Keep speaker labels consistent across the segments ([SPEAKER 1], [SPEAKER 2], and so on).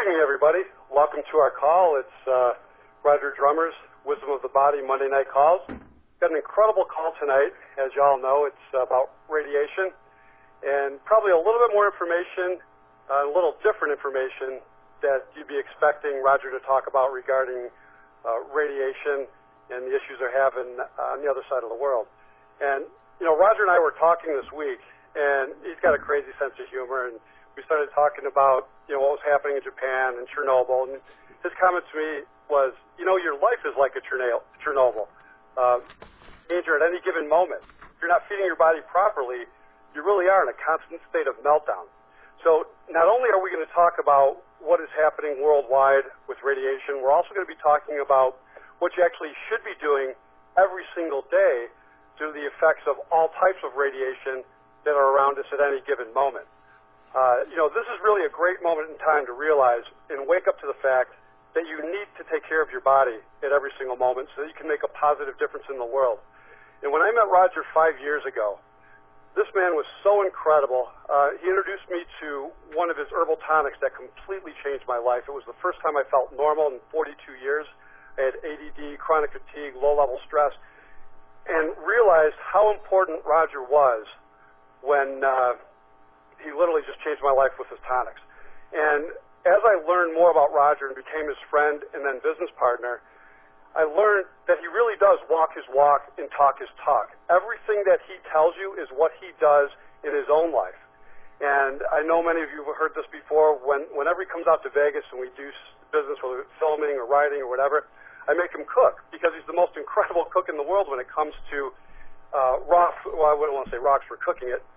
[SPEAKER 1] evening, everybody. Welcome to our call. It's Roger Drummer's Wisdom of the Body Monday Night Calls. Got an incredible call tonight. As you all know, it's about radiation and probably a little bit more information, a little different information that you'd be expecting Roger to talk about regarding radiation and the issues they're having on the other side of the world. And, you know, Roger and I were talking this week, and he's got a crazy sense of humor, and we started talking about, you know, what was happening in Japan and Chernobyl, and his comment to me was, you know, your life is like a Chernobyl. Danger at any given moment. If you're not feeding your body properly, you really are in a constant state of meltdown. So not only are we going to talk about what is happening worldwide with radiation, we're also going to be talking about what you actually should be doing every single day due to the effects of all types of radiation that are around us at any given moment. You know, this is really a great moment in time to realize and wake up to the fact that you need to take care of your body at every single moment so that you can make a positive difference in the world. And when I met Roger 5 years ago, this man was so incredible. He introduced me to one of his herbal tonics that completely changed my life. It was the first time I felt normal in 42 years. I had ADD, chronic fatigue, low-level stress, and realized how important Roger was when he literally just changed my life with his tonics. And as I learned more about Roger and became his friend and then business partner, I learned that he really does walk his walk and talk his talk. Everything that he tells you is what he does in his own life. And I know many of you have heard this before. Whenever he comes out to Vegas and we do business, whether it's filming or writing or whatever, I make him cook because he's the most incredible cook in the world when it comes to raw, well, I wouldn't want to say rocks for cooking it,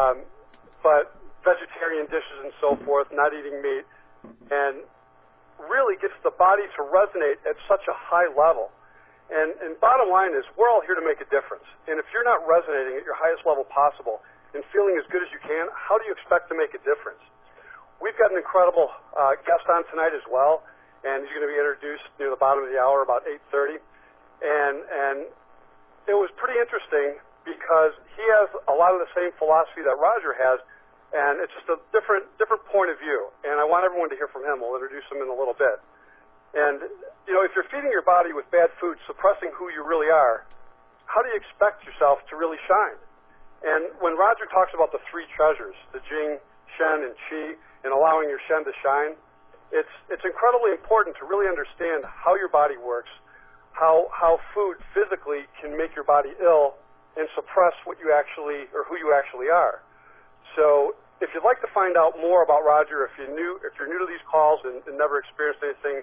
[SPEAKER 1] but vegetarian dishes and so forth, not eating meat, and really gets the body to resonate at such a high level. And bottom line is, we're all here to make a difference. And if you're not resonating at your highest level possible and feeling as good as you can, how do you expect to make a difference? We've got an incredible guest on tonight as well, and he's going to be introduced near the bottom of the hour, about 8:30. And it was pretty interesting because he has a lot of the same philosophy that Roger has, and it's just a different point of view. And I want everyone to hear from him. We'll introduce him in a little bit. And, you know, if you're feeding your body with bad food, suppressing who you really are, how do you expect yourself to really shine? And when Roger talks about the three treasures, the Jing, Shen, and Qi, and allowing your Shen to shine, it's incredibly important to really understand how your body works, how food physically can make your body ill and suppress what you actually, or who you actually are. So if you'd like to find out more about Roger, if you're new to these calls and never experienced anything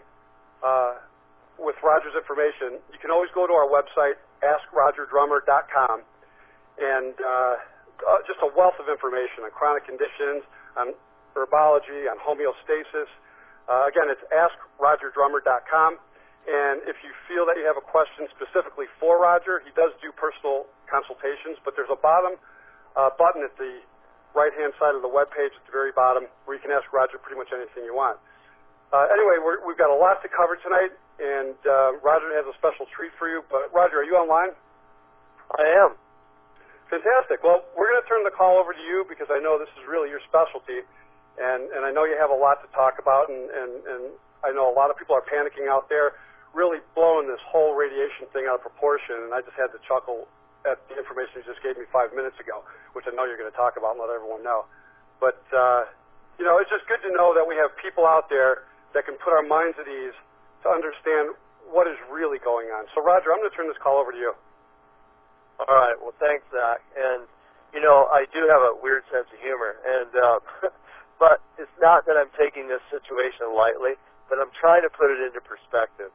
[SPEAKER 1] with Roger's information, you can always go to our website, AskRogerDrummer.com, and just a wealth of information on chronic conditions, on herbology, on homeostasis. Again, it's AskRogerDrummer.com. And if you feel that you have a question specifically for Roger, he does do personal consultations, but there's a bottom button at the right-hand side of the web page at the very bottom where you can ask Roger pretty much anything you want. Anyway, we've got a lot to cover tonight, and Roger has a special treat for you. But Roger, are you online?
[SPEAKER 2] I am.
[SPEAKER 1] Fantastic. Well, we're going to turn the call over to you because I know this is really your specialty, and I know you have a lot to talk about, and I know a lot of people are panicking out there, really blowing this whole radiation thing out of proportion, and I just had to chuckle at the information you just gave me 5 minutes ago, which I know you're going to talk about and let everyone know. But, you know, it's just good to know that we have people out there that can put our minds at ease to understand what is really going on. So, Roger, I'm going to turn this call over to you.
[SPEAKER 2] All right. Well, thanks, Zach. And, you know, I do have a weird sense of humor, and but it's not that I'm taking this situation lightly, but I'm trying to put it into perspective.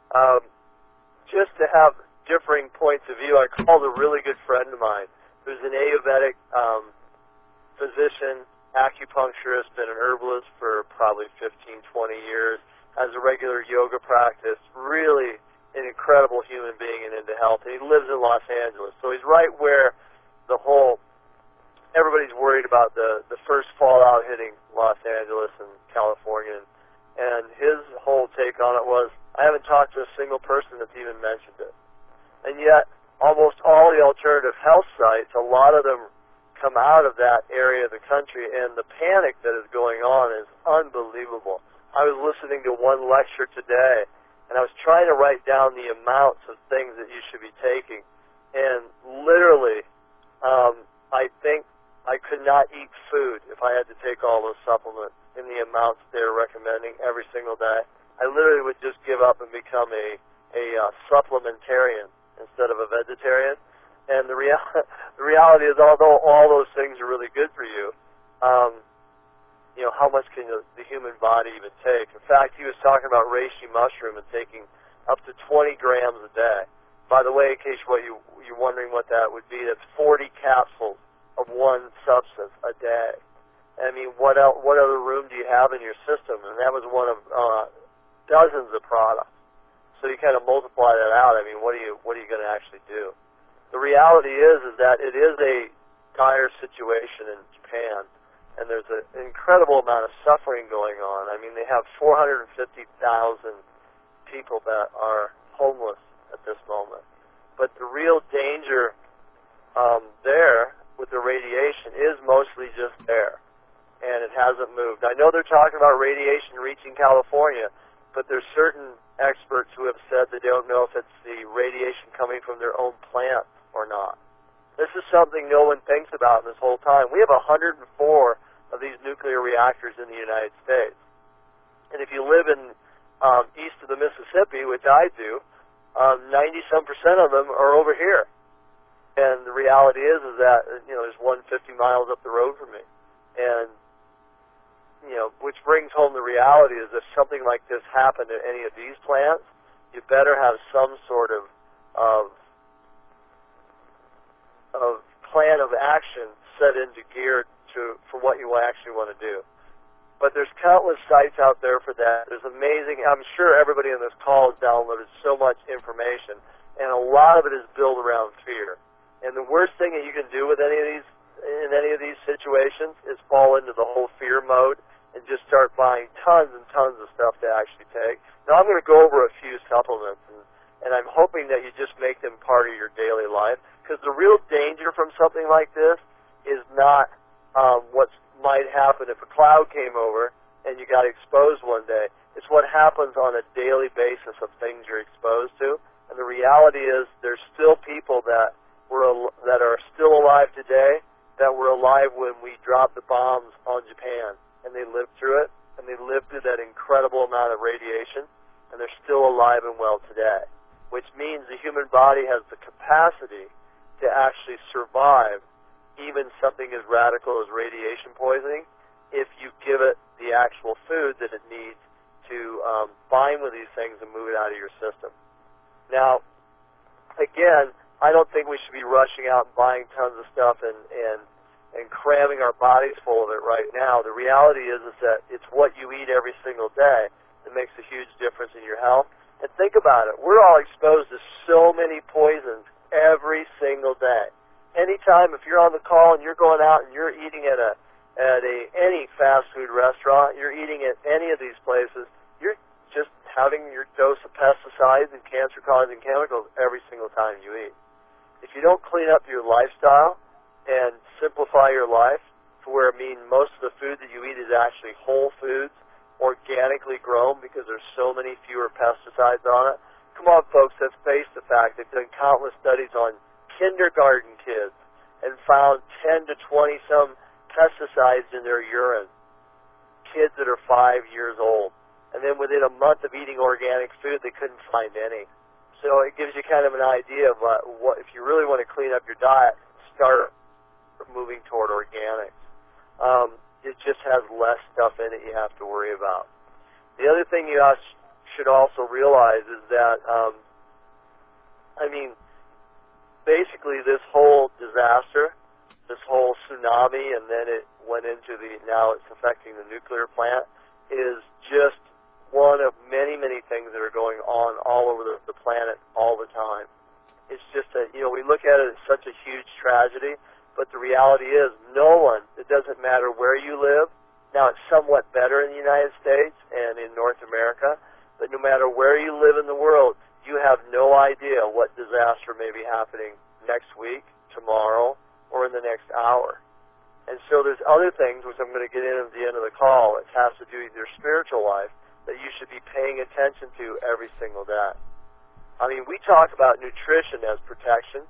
[SPEAKER 2] Just to have differing points of view, I called a really good friend of mine who's an Ayurvedic physician, acupuncturist, been an herbalist for probably 15, 20 years, has a regular yoga practice, really an incredible human being and into health. And he lives in Los Angeles, so he's right where the whole everybody's worried about the first fallout hitting Los Angeles and California. And his whole take on it was, I haven't talked to a single person that's even mentioned it. And yet, almost all the alternative health sites, a lot of them come out of that area of the country, and the panic that is going on is unbelievable. I was listening to one lecture today, and I was trying to write down the amounts of things that you should be taking. And literally, I think I could not eat food if I had to take all those supplements in the amounts they're recommending every single day. I literally would just give up and become a supplementarian instead of a vegetarian. And the reality is, although all those things are really good for you, how much can the human body even take? In fact, he was talking about reishi mushroom and taking up to 20 grams a day. By the way, in case you're wondering what that would be, that's 40 capsules of one substance a day. I mean, what other room do you have in your system? And that was one of dozens of products. So you kind of multiply that out. I mean, what are you going to actually do? The reality is that it is a dire situation in Japan, and there's an incredible amount of suffering going on. I mean, they have 450,000 people that are homeless at this moment. But the real danger there with the radiation is mostly just there, and it hasn't moved. I know they're talking about radiation reaching California, but there's certain experts who have said they don't know if it's the radiation coming from their own plant or not. This is something no one thinks about in this whole time. We have 104 of these nuclear reactors in the United States. And if you live in east of the Mississippi, which I do, 90-some% of them are over here. And the reality is that, there's 150 miles up the road from me. And, which brings home the reality is if something like this happened at any of these plants, you better have some sort of plan of action set into gear for what you actually want to do. But there's countless sites out there for that. There's amazing, I'm sure everybody on this call has downloaded so much information, and a lot of it is built around fear. And the worst thing that you can do with in any of these situations is fall into the whole fear mode and just start buying tons and tons of stuff to actually take. Now I'm going to go over a few supplements, and I'm hoping that you just make them part of your daily life, because the real danger from something like this is not what might happen if a cloud came over and you got exposed one day. It's what happens on a daily basis of things you're exposed to. And the reality is there's still people that are still alive today that were alive when we dropped the bombs on Japan, and they lived through it, and they lived through that incredible amount of radiation, and they're still alive and well today, which means the human body has the capacity to actually survive even something as radical as radiation poisoning if you give it the actual food that it needs to bind with these things and move it out of your system. Now, again, I don't think we should be rushing out and buying tons of stuff and cramming our bodies full of it right now. The reality is that it's what you eat every single day that makes a huge difference in your health. And think about it. We're all exposed to so many poisons every single day. Anytime, if you're on the call and you're going out and you're eating at any fast food restaurant, you're eating at any of these places, you're just having your dose of pesticides and cancer-causing chemicals every single time you eat. If you don't clean up your lifestyle and simplify your life to where most of the food that you eat is actually whole foods, organically grown, because there's so many fewer pesticides on it. Come on, folks, let's face the fact they've done countless studies on kindergarten kids and found 10 to 20 some pesticides in their urine. Kids that are 5 years old. And then within a month of eating organic food, they couldn't find any. So it gives you kind of an idea of what if you really want to clean up your diet, start moving toward organics. It just has less stuff in it you have to worry about. The other thing you should also realize is that, basically this whole disaster, this whole tsunami, and then it went into now it's affecting the nuclear plant, is just one of many, many things that are going on all over the planet all the time. It's just that, we look at it as such a huge tragedy, but the reality is no one, it doesn't matter where you live. Now it's somewhat better in the United States and in North America, but no matter where you live in the world, you have no idea what disaster may be happening next week, tomorrow, or in the next hour. And so there's other things, which I'm going to get in at the end of the call, that has to do with your spiritual life, that you should be paying attention to every single day. I mean, we talk about nutrition as protection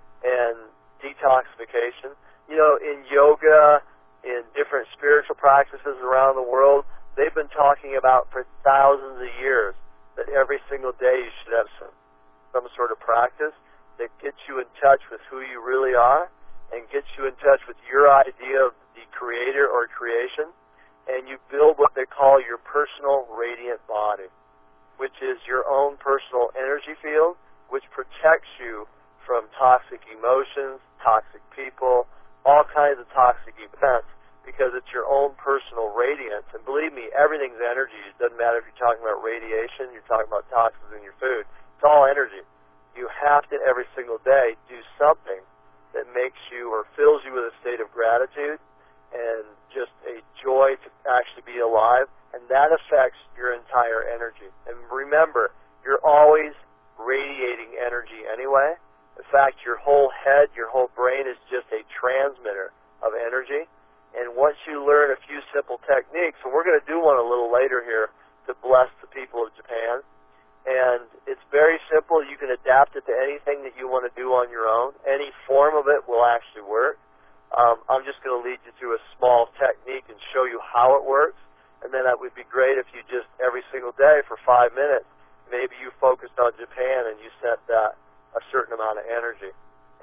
[SPEAKER 2] and detoxification. You know, in yoga, in different spiritual practices around the world, they've been talking about for thousands of years that every single day you should have some sort of practice that gets you in touch with who you really are and gets you in touch with your idea of the creator or creation, and you build what they call your personal radiant body, which is your own personal energy field, which protects you from toxic emotions, toxic people, all kinds of toxic events, because it's your own personal radiance. And believe me, everything's energy. It doesn't matter if you're talking about radiation, you're talking about toxins in your food. It's all energy. You have to, every single day, do something that makes you or fills you with a state of gratitude and just a joy to actually be alive, and that affects your entire energy. And remember, you're always radiating energy anyway. In fact, your whole head, your whole brain is just a transmitter of energy. And once you learn a few simple techniques, and we're going to do one a little later here to bless the people of Japan, and it's very simple. You can adapt it to anything that you want to do on your own. Any form of it will actually work. I'm just going to lead you through a small technique and show you how it works. And then that would be great if you just every single day for 5 minutes, maybe you focused on Japan and you sent that a certain amount of energy.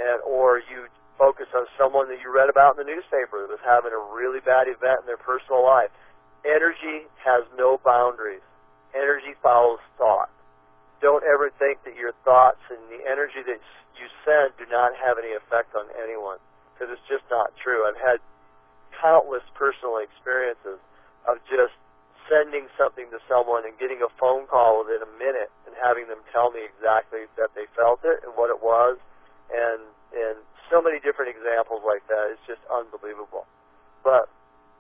[SPEAKER 2] Or you focus on someone that you read about in the newspaper that was having a really bad event in their personal life. Energy has no boundaries. Energy follows thought. Don't ever think that your thoughts and the energy that you send do not have any effect on anyone, because it's just not true. I've had countless personal experiences of just sending something to someone and getting a phone call within a minute and having them tell me exactly that they felt it and what it was, and so many different examples like that. It's just unbelievable. But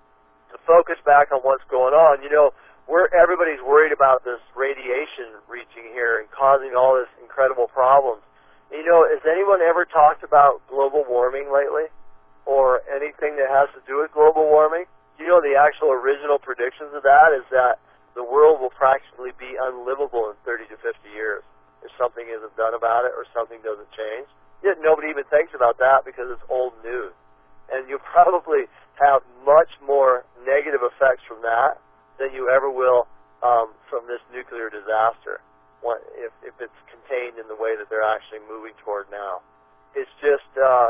[SPEAKER 2] to focus back on what's going on, you know, everybody's worried about this radiation reaching here and causing all this incredible problems. You know, has anyone ever talked about global warming lately, or anything that has to do with global warming? You know, the actual original predictions of that is that the world will practically be unlivable in 30 to 50 years if something isn't done about it or something doesn't change. Yet nobody even thinks about that because it's old news. And you'll probably have much more negative effects from that than you ever will from this nuclear disaster, if it's contained in the way that they're actually moving toward now. It's just,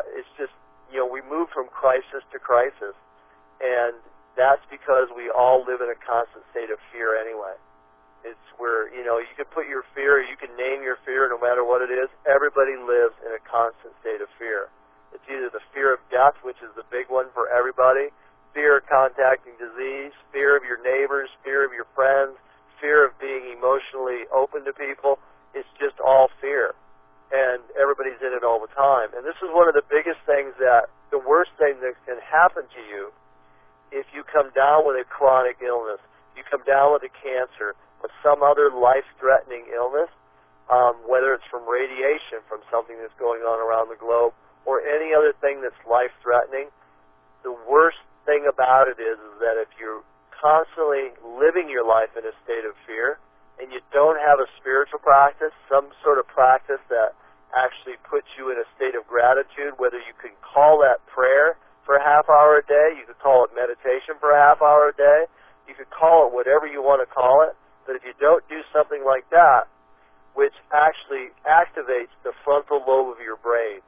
[SPEAKER 2] you know, we move from crisis to crisis, and that's because we all live in a constant state of fear anyway. It's where, you know, you can put your fear, you can name your fear no matter what it is. Everybody lives in a constant state of fear. It's either the fear of death, which is the big one for everybody, fear of contacting disease, fear of your neighbors, fear of your friends, fear of being emotionally open to people. It's just all fear. And everybody's in it all the time. And this is one of the biggest things the worst thing that can happen to you if you come down with a chronic illness, you come down with a cancer, or some other life-threatening illness, whether it's from radiation, from something that's going on around the globe, or any other thing that's life-threatening. The worst thing about it is that if you're constantly living your life in a state of fear and you don't have a spiritual practice, some sort of practice that actually puts you in a state of gratitude, whether you can call that prayer for a half hour a day, you could call it meditation for a half hour a day, you could call it whatever you want to call it, but if you don't do something like that, which actually activates the frontal lobe of your brain,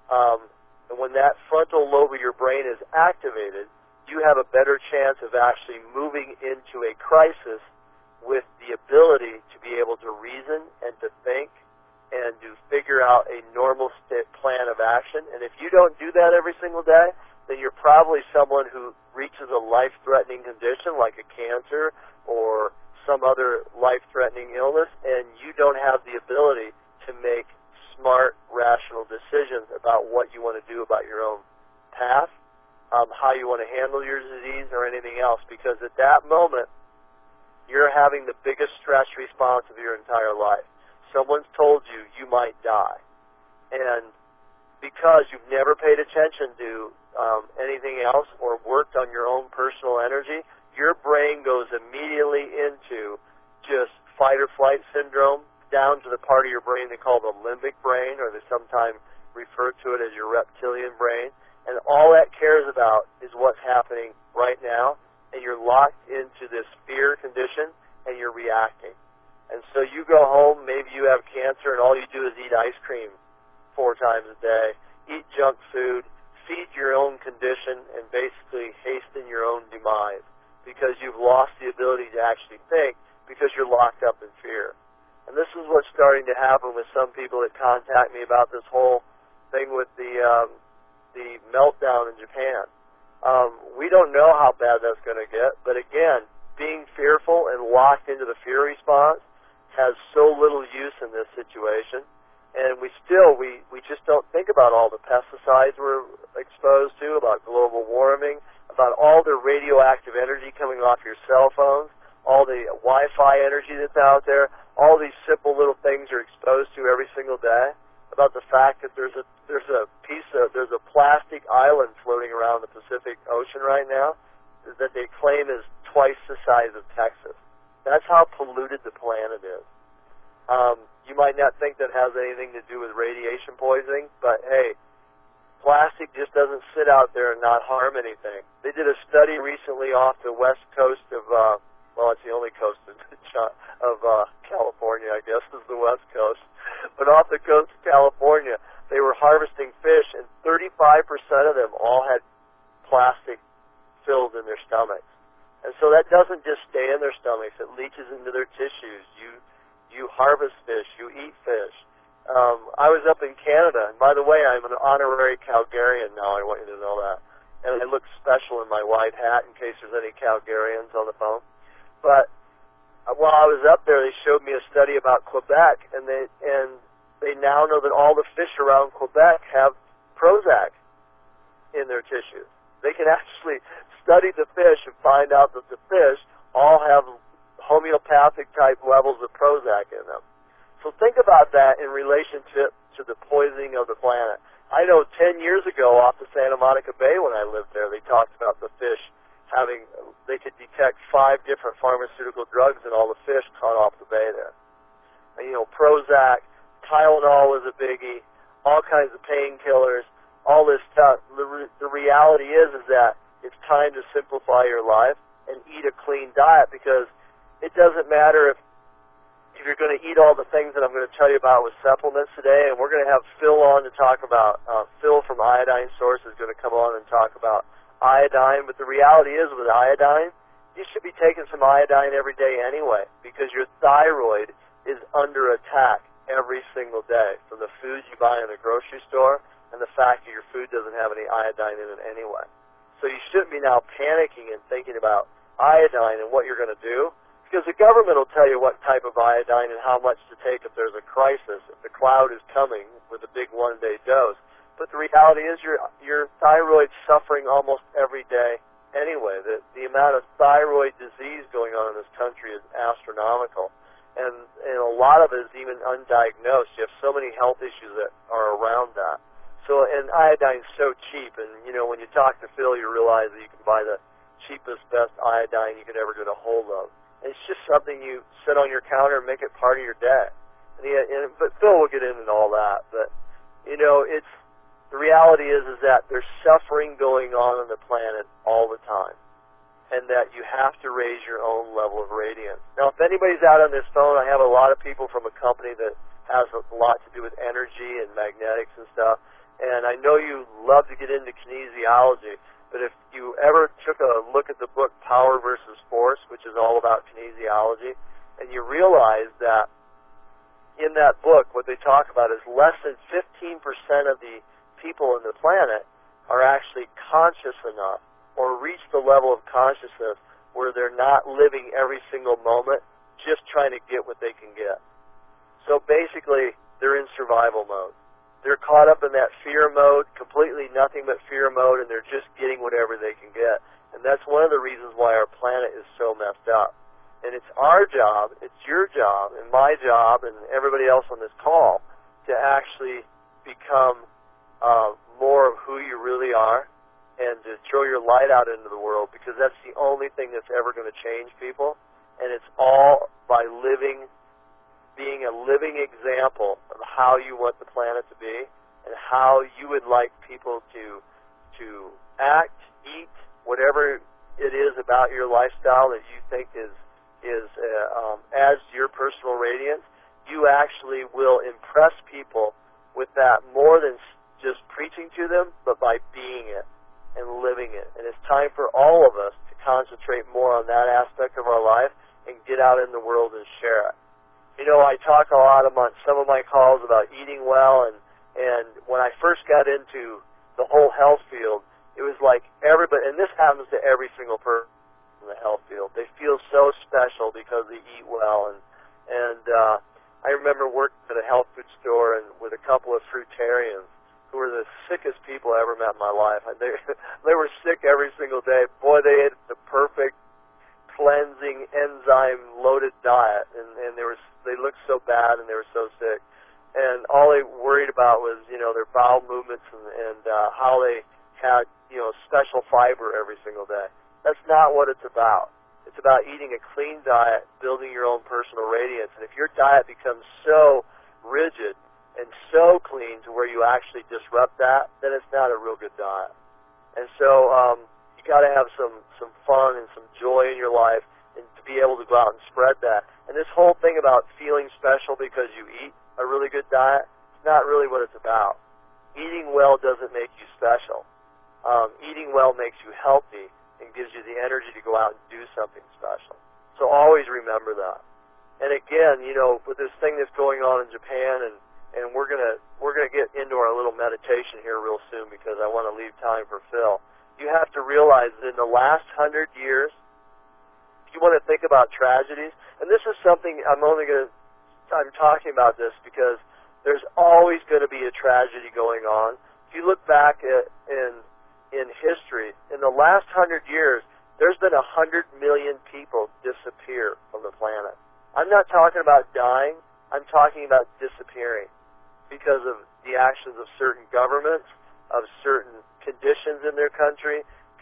[SPEAKER 2] and when that frontal lobe of your brain is activated, you have a better chance of actually moving into a crisis with the ability to be able to reason and to think and to figure out a normal plan of action. And if you don't do that every single day, then you're probably someone who reaches a life-threatening condition like a cancer or some other life-threatening illness, and you don't have the ability to make smart, rational decisions about what you want to do about your own path, how you want to handle your disease or anything else, because at that moment, you're having the biggest stress response of your entire life. Someone's told you you might die, and because you've never paid attention to anything else or worked on your own personal energy, your brain goes immediately into fight-or-flight syndrome down to the part of your brain they call the limbic brain, or they sometimes refer to it as your reptilian brain. And all that cares about is what's happening right now, and you're locked into this fear condition, and you're reacting. And so you go home, maybe you have cancer, and all you do is eat ice cream 4 times a day, eat junk food, feed your own condition, and basically hasten your own demise because you've lost the ability to actually think because you're locked up in fear. And this is what's starting to happen with some people that contact me about this whole thing with the meltdown in Japan. We don't know how bad that's going to get, but again, being fearful and locked into the fear response has so little use in this situation. And we just don't think about all the pesticides we're exposed to, about global warming, about all the radioactive energy coming off your cell phones, all the Wi-Fi energy that's out there, all these simple little things you're exposed to every single day, about the fact that there's a plastic island floating around the Pacific Ocean right now that they claim is twice the size of Texas. That's how polluted the planet is. You might not think that has anything to do with radiation poisoning, but hey, plastic just doesn't sit out there and not harm anything. They did a study recently off the west coast of, it's the only coast of California, I guess, is the west coast. But off the coast of California, they were harvesting fish, and 35% of them all had plastic filled in their stomachs. And so that doesn't just stay in their stomachs. It leaches into their tissues. You harvest fish. You eat fish. I was up in Canada, and by the way, I'm an honorary Calgarian now. I want you to know that. And I look special in my white hat in case there's any Calgarians on the phone. But while I was up there, they showed me a study about Quebec, and they now know that all the fish around Quebec have Prozac in their tissues. They can actually study the fish and find out that the fish all have homeopathic type levels of Prozac in them. So think about that in relationship to the poisoning of the planet. I know 10 years ago off the Santa Monica Bay when I lived there, they talked about the fish they could detect 5 different pharmaceutical drugs in all the fish caught off the bay there. And, Prozac, Tylenol was a biggie, all kinds of painkillers, all this stuff. The reality is that it's time to simplify your life and eat a clean diet, because it doesn't matter if you're going to eat all the things that I'm going to tell you about with supplements today, and we're going to have Phil on to talk about, Phil from Iodine Source is going to come on and talk about iodine, but the reality is with iodine, you should be taking some iodine every day anyway, because your thyroid is under attack every single day from the foods you buy in the grocery store and the fact that your food doesn't have any iodine in it anyway. So you shouldn't be now panicking and thinking about iodine and what you're going to do, because the government will tell you what type of iodine and how much to take if there's a crisis, if the cloud is coming with a big one-day dose. But the reality is your thyroid's suffering almost every day anyway. The amount of thyroid disease going on in this country is astronomical. And a lot of it is even undiagnosed. You have so many health issues that are around that. So, and iodine's so cheap. And, when you talk to Phil, you realize that you can buy the cheapest, best iodine you could ever get a hold of. And it's just something you sit on your counter and make it part of your day. But Phil will get into all that. But, the reality is that there's suffering going on the planet all the time, and that you have to raise your own level of radiance. Now, if anybody's out on this phone, I have a lot of people from a company that has a lot to do with energy and magnetics and stuff, and I know you love to get into kinesiology, but if you ever took a look at the book Power versus Force, which is all about kinesiology, and you realize that in that book, what they talk about is less than 15% of the people on the planet are actually conscious enough or reach the level of consciousness where they're not living every single moment just trying to get what they can get. So basically, they're in survival mode. They're caught up in that fear mode, completely nothing but fear mode, and they're just getting whatever they can get. And that's one of the reasons why our planet is so messed up. And it's our job, it's your job, and my job, and everybody else on this call to actually become more of who you really are and to throw your light out into the world, because that's the only thing that's ever going to change people, and it's all by living being a living example of how you want the planet to be and how you would like people to act, eat, whatever it is about your lifestyle that you think adds to your personal radiance, you actually will impress people with that more than just preaching to them, but by being it and living it. And it's time for all of us to concentrate more on that aspect of our life and get out in the world and share it. You know, I talk a lot on some of my calls about eating well, and when I first got into the whole health field, it was like everybody, and this happens to every single person in the health field. They feel so special because they eat well, and I remember working at a health food store and with a couple of fruitarians who were the sickest people I ever met in my life. They were sick every single day. Boy, they ate the perfect cleansing, enzyme-loaded diet, and they looked so bad and they were so sick. And all they worried about was, you know, their bowel movements and how they had, you know, special fiber every single day. That's not what it's about. It's about eating a clean diet, building your own personal radiance. And if your diet becomes so rigid and so clean to where you actually disrupt that, then it's not a real good diet. And so you got to have some fun and some joy in your life and to be able to go out and spread that. And this whole thing about feeling special because you eat a really good diet, it's not really what it's about. Eating well doesn't make you special. Eating well makes you healthy and gives you the energy to go out and do something special. So always remember that. And again, you know, with this thing that's going on in Japan, and we're gonna get into our little meditation here real soon because I want to leave time for Phil. You have to realize that in the last 100 years, if you want to think about tragedies, and this is something I'm talking about this because there's always going to be a tragedy going on. If you look back in history, in the last 100 years, there's been 100 million people disappear from the planet. I'm not talking about dying. I'm talking about disappearing because of the actions of certain governments, of certain conditions in their country.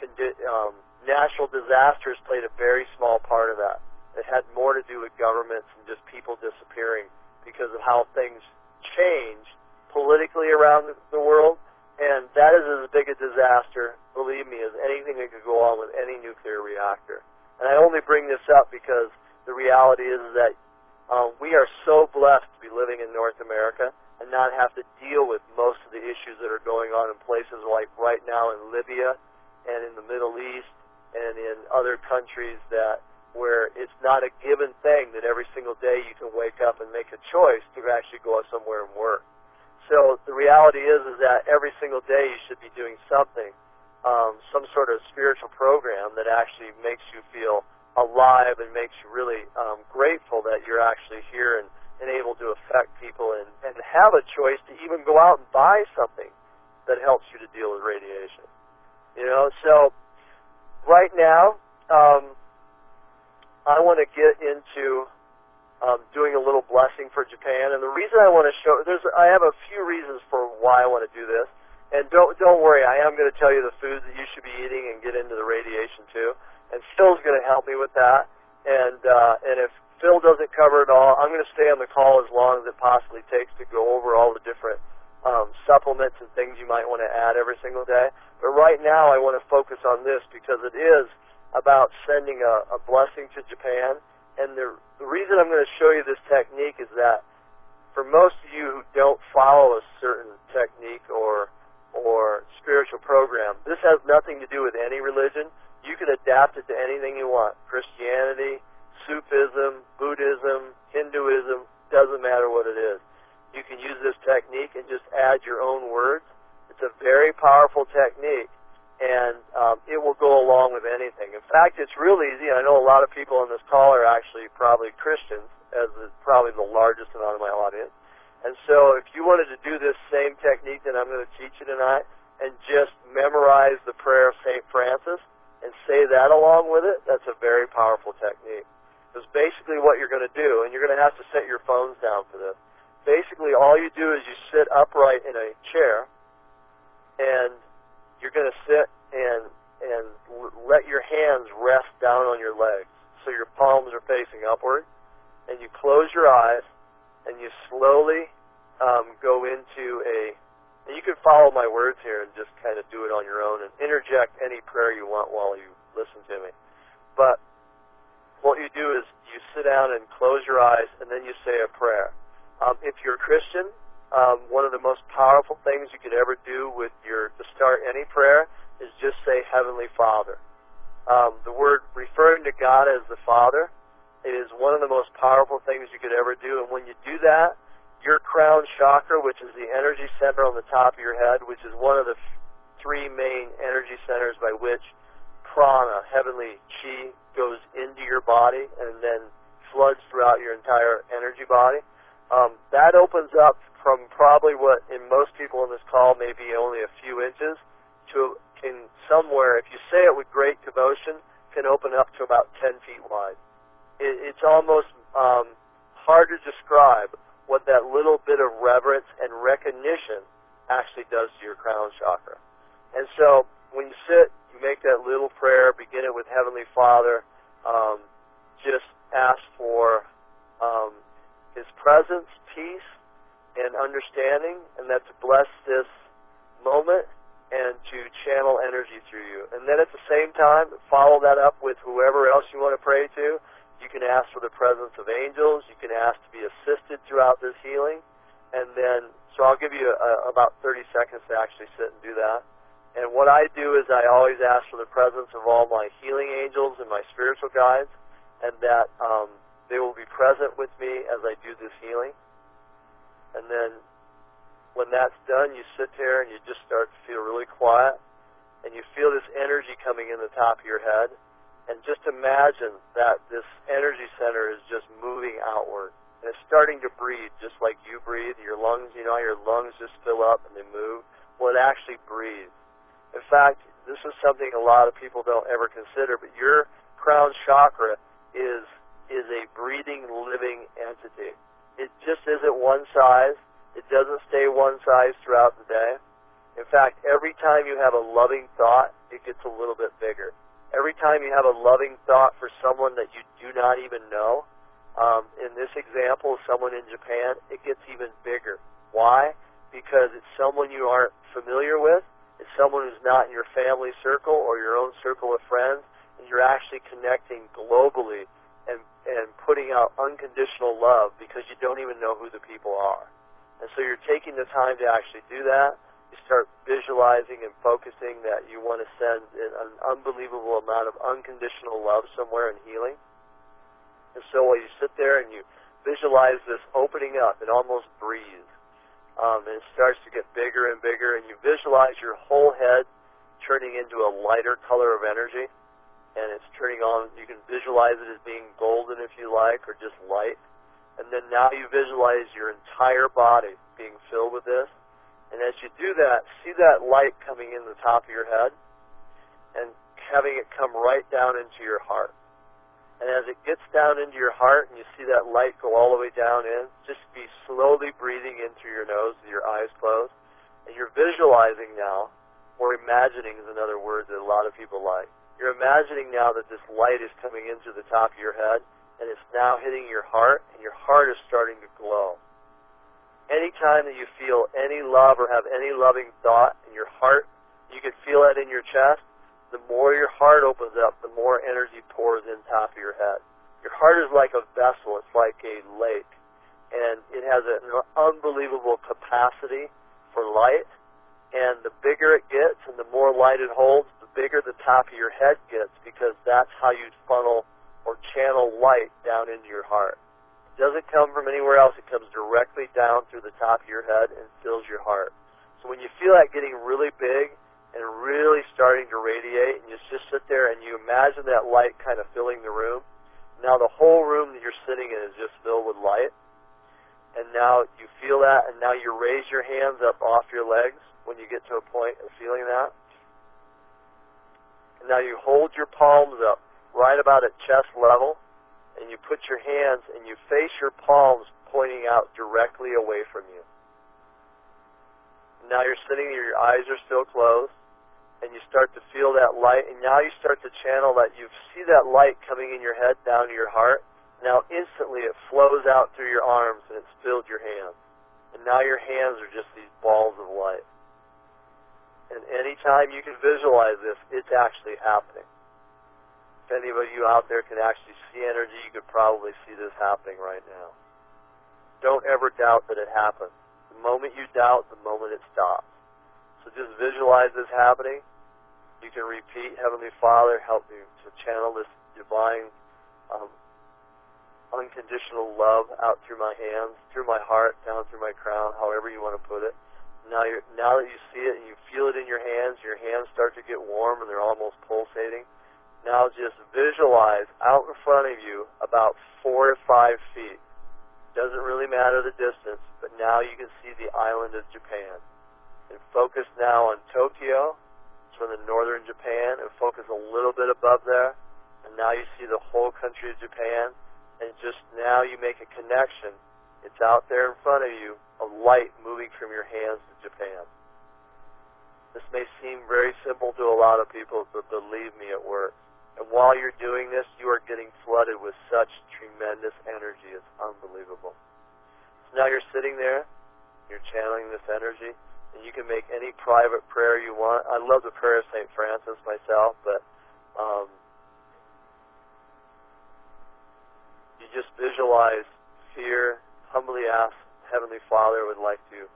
[SPEAKER 2] Natural disasters played a very small part of that. It had more to do with governments and just people disappearing because of how things change politically around the world. And that is as big a disaster, believe me, as anything that could go on with any nuclear reactor. And I only bring this up because the reality is that we are so blessed to be living in North America and not have to deal with most of the issues that are going on in places like right now in Libya and in the Middle East and in other countries where it's not a given thing that every single day you can wake up and make a choice to actually go somewhere and work. So the reality is that every single day you should be doing something, some sort of spiritual program that actually makes you feel alive and makes you really grateful that you're actually here and able to affect people and have a choice to even go out and buy something that helps you to deal with radiation. You know, so right now I want to get into doing a little blessing for Japan, and the reason I want to I have a few reasons for why I want to do this, and don't worry, I am going to tell you the foods that you should be eating and get into the radiation too, and Phil's going to help me with that, and if Phil doesn't cover it all, I'm going to stay on the call as long as it possibly takes to go over all the different supplements and things you might want to add every single day, but right now I want to focus on this because it is about sending a blessing to Japan. And the reason I'm going to show you this technique is that for most of you who don't follow a certain technique or spiritual program, this has nothing to do with any religion. You can adapt it to anything you want. Christianity, Sufism, Buddhism, Hinduism, doesn't matter what it is. You can use this technique and just add your own words. It's a very powerful technique. And it will go along with anything. In fact, it's real easy. I know a lot of people on this call are actually probably Christians, as is probably the largest amount of my audience. And so if you wanted to do this same technique that I'm going to teach you tonight and just memorize the prayer of St. Francis and say that along with it, that's a very powerful technique. Because basically what you're going to do, and you're going to have to set your phones down for this, basically all you do is you sit upright in a chair and you're going to sit and let your hands rest down on your legs. So your palms are facing upward, and you close your eyes, and you slowly go into and you can follow my words here and just kind of do it on your own and interject any prayer you want while you listen to me. But what you do is you sit down and close your eyes, and then you say a prayer. If you're a Christian, one of the most powerful things you could ever do to start any prayer is just say Heavenly Father. The word referring to God as the Father is one of the most powerful things you could ever do, and when you do that, your crown chakra, which is the energy center on the top of your head, which is one of the three main energy centers by which prana, heavenly chi, goes into your body and then floods throughout your entire energy body. That opens up from probably what in most people in this call may be only a few inches to can somewhere, if you say it with great devotion, can open up to about 10 feet wide. It's almost hard to describe what that little bit of reverence and recognition actually does to your crown chakra. And so when you sit, you make that little prayer, begin it with Heavenly Father, just ask for His presence, peace, and understanding, and that to bless this moment and to channel energy through you. And then at the same time, follow that up with whoever else you want to pray to. You can ask for the presence of angels. You can ask to be assisted throughout this healing. And then, so I'll give you about 30 seconds to actually sit and do that. And what I do is I always ask for the presence of all my healing angels and my spiritual guides, and that they will be present with me as I do this healing. And then when that's done, you sit there and you just start to feel really quiet, and you feel this energy coming in the top of your head. And just imagine that this energy center is just moving outward. And it's starting to breathe just like you breathe. Your lungs, you know, your lungs just fill up and they move. Well, it actually breathes. In fact, this is something a lot of people don't ever consider, but your crown chakra is a breathing, living entity. It just isn't one size. It doesn't stay one size throughout the day. In fact, every time you have a loving thought, it gets a little bit bigger. Every time you have a loving thought for someone that you do not even know, in this example, someone in Japan, it gets even bigger. Why? Because it's someone you aren't familiar with. It's someone who's not in your family circle or your own circle of friends, and you're actually connecting globally and putting out unconditional love because you don't even know who the people are. And so you're taking the time to actually do that. You start visualizing and focusing that you want to send an unbelievable amount of unconditional love somewhere in healing. And so while you sit there and you visualize this opening up, it almost breathes. And it starts to get bigger and bigger, and you visualize your whole head turning into a lighter color of energy. And it's turning on, you can visualize it as being golden if you like, or just light. And then now you visualize your entire body being filled with this. And as you do that, see that light coming in the top of your head and having it come right down into your heart. And as it gets down into your heart and you see that light go all the way down in, just be slowly breathing in through your nose with your eyes closed. And you're visualizing now, or imagining is another word that a lot of people like. You're imagining now that this light is coming into the top of your head, and it's now hitting your heart, and your heart is starting to glow. Anytime that you feel any love or have any loving thought in your heart, you can feel that in your chest. The more your heart opens up, the more energy pours in top of your head. Your heart is like a vessel. It's like a lake. And it has an unbelievable capacity for light. And the bigger it gets and the more light it holds, the bigger the top of your head gets, because that's how you funnel or channel light down into your heart. It doesn't come from anywhere else. It comes directly down through the top of your head and fills your heart. So when you feel that getting really big and really starting to radiate, and you just sit there and you imagine that light kind of filling the room, now the whole room that you're sitting in is just filled with light. And now you feel that, and now you raise your hands up off your legs when you get to a point of feeling that. And now you hold your palms up right about at chest level, and you put your hands and you face your palms pointing out directly away from you. And now you're sitting there, your eyes are still closed, and you start to feel that light, and now you start to channel that. You see that light coming in your head down to your heart, Now instantly it flows out through your arms and it's filled your hands. And now your hands are just these balls of light. And anytime you can visualize this, it's actually happening. If anybody of you out there can actually see energy, you could probably see this happening right now. Don't ever doubt that it happens. The moment you doubt, the moment it stops. So just visualize this happening. You can repeat, Heavenly Father, help me to channel this divine unconditional love out through my hands, through my heart, down through my crown, however you want to put it. Now that you see it and you feel it in your hands start to get warm and they're almost pulsating. Now just visualize out in front of you about 4 to 5 feet. Doesn't really matter the distance, but now you can see the island of Japan. And focus now on Tokyo, it's from the northern Japan, and focus a little bit above there. And now you see the whole country of Japan. And just now you make a connection. It's out there in front of you, a light moving from your hands to Japan. This may seem very simple to a lot of people, but believe me, it works. And while you're doing this, you are getting flooded with such tremendous energy. It's unbelievable. So now you're sitting there, you're channeling this energy, and you can make any private prayer you want. I love the prayer of St. Francis myself, but you just visualize fear, humbly ask Heavenly Father would like to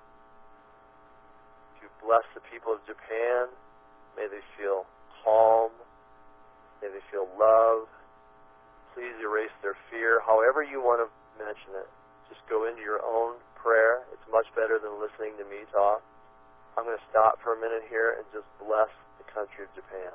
[SPEAKER 2] bless the people of Japan. May they feel calm. May they feel love. Please erase their fear. However you want to mention it, just go into your own prayer. It's much better than listening to me talk. I'm going to stop for a minute here and just bless the country of Japan.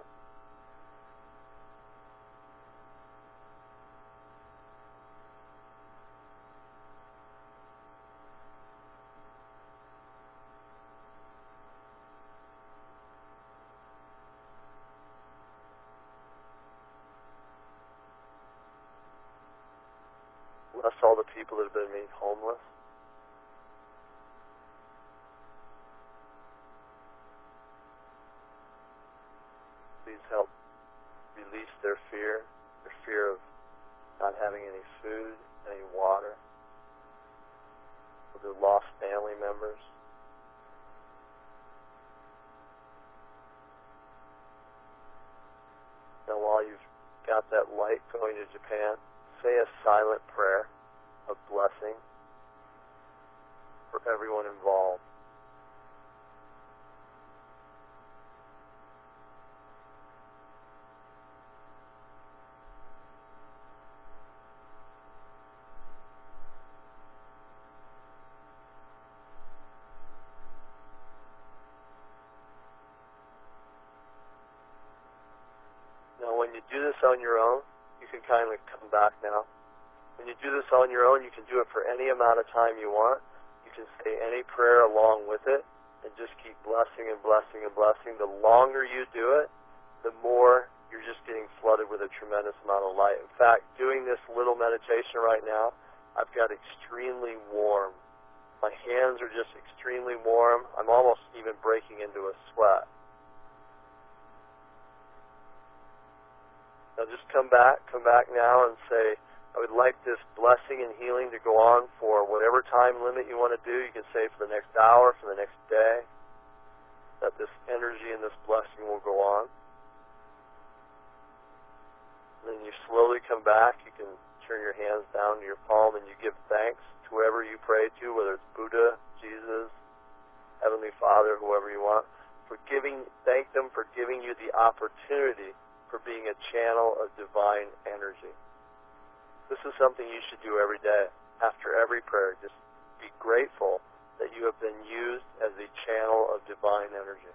[SPEAKER 2] Bless all the people that have been made homeless. Please help release their fear of not having any food, any water, of their lost family members. Now while you've got that light going to Japan, say a silent prayer of blessing for everyone involved. Now when you do this on your own, you can kindly come back now. When you do this on your own, you can do it for any amount of time you want. You can say any prayer along with it and just keep blessing and blessing and blessing. The longer you do it, the more you're just getting flooded with a tremendous amount of light. In fact, doing this little meditation right now, I've got extremely warm. My hands are just extremely warm. I'm almost even breaking into a sweat. Now just come back now and say, I would like this blessing and healing to go on for whatever time limit you want to do. You can say for the next hour, for the next day, that this energy and this blessing will go on. And then you slowly come back. You can turn your hands down to your palm and you give thanks to whoever you pray to, whether it's Buddha, Jesus, Heavenly Father, whoever you want, thank them for giving you the opportunity for being a channel of divine energy. This is something you should do every day. After every prayer, just be grateful that you have been used as a channel of divine energy.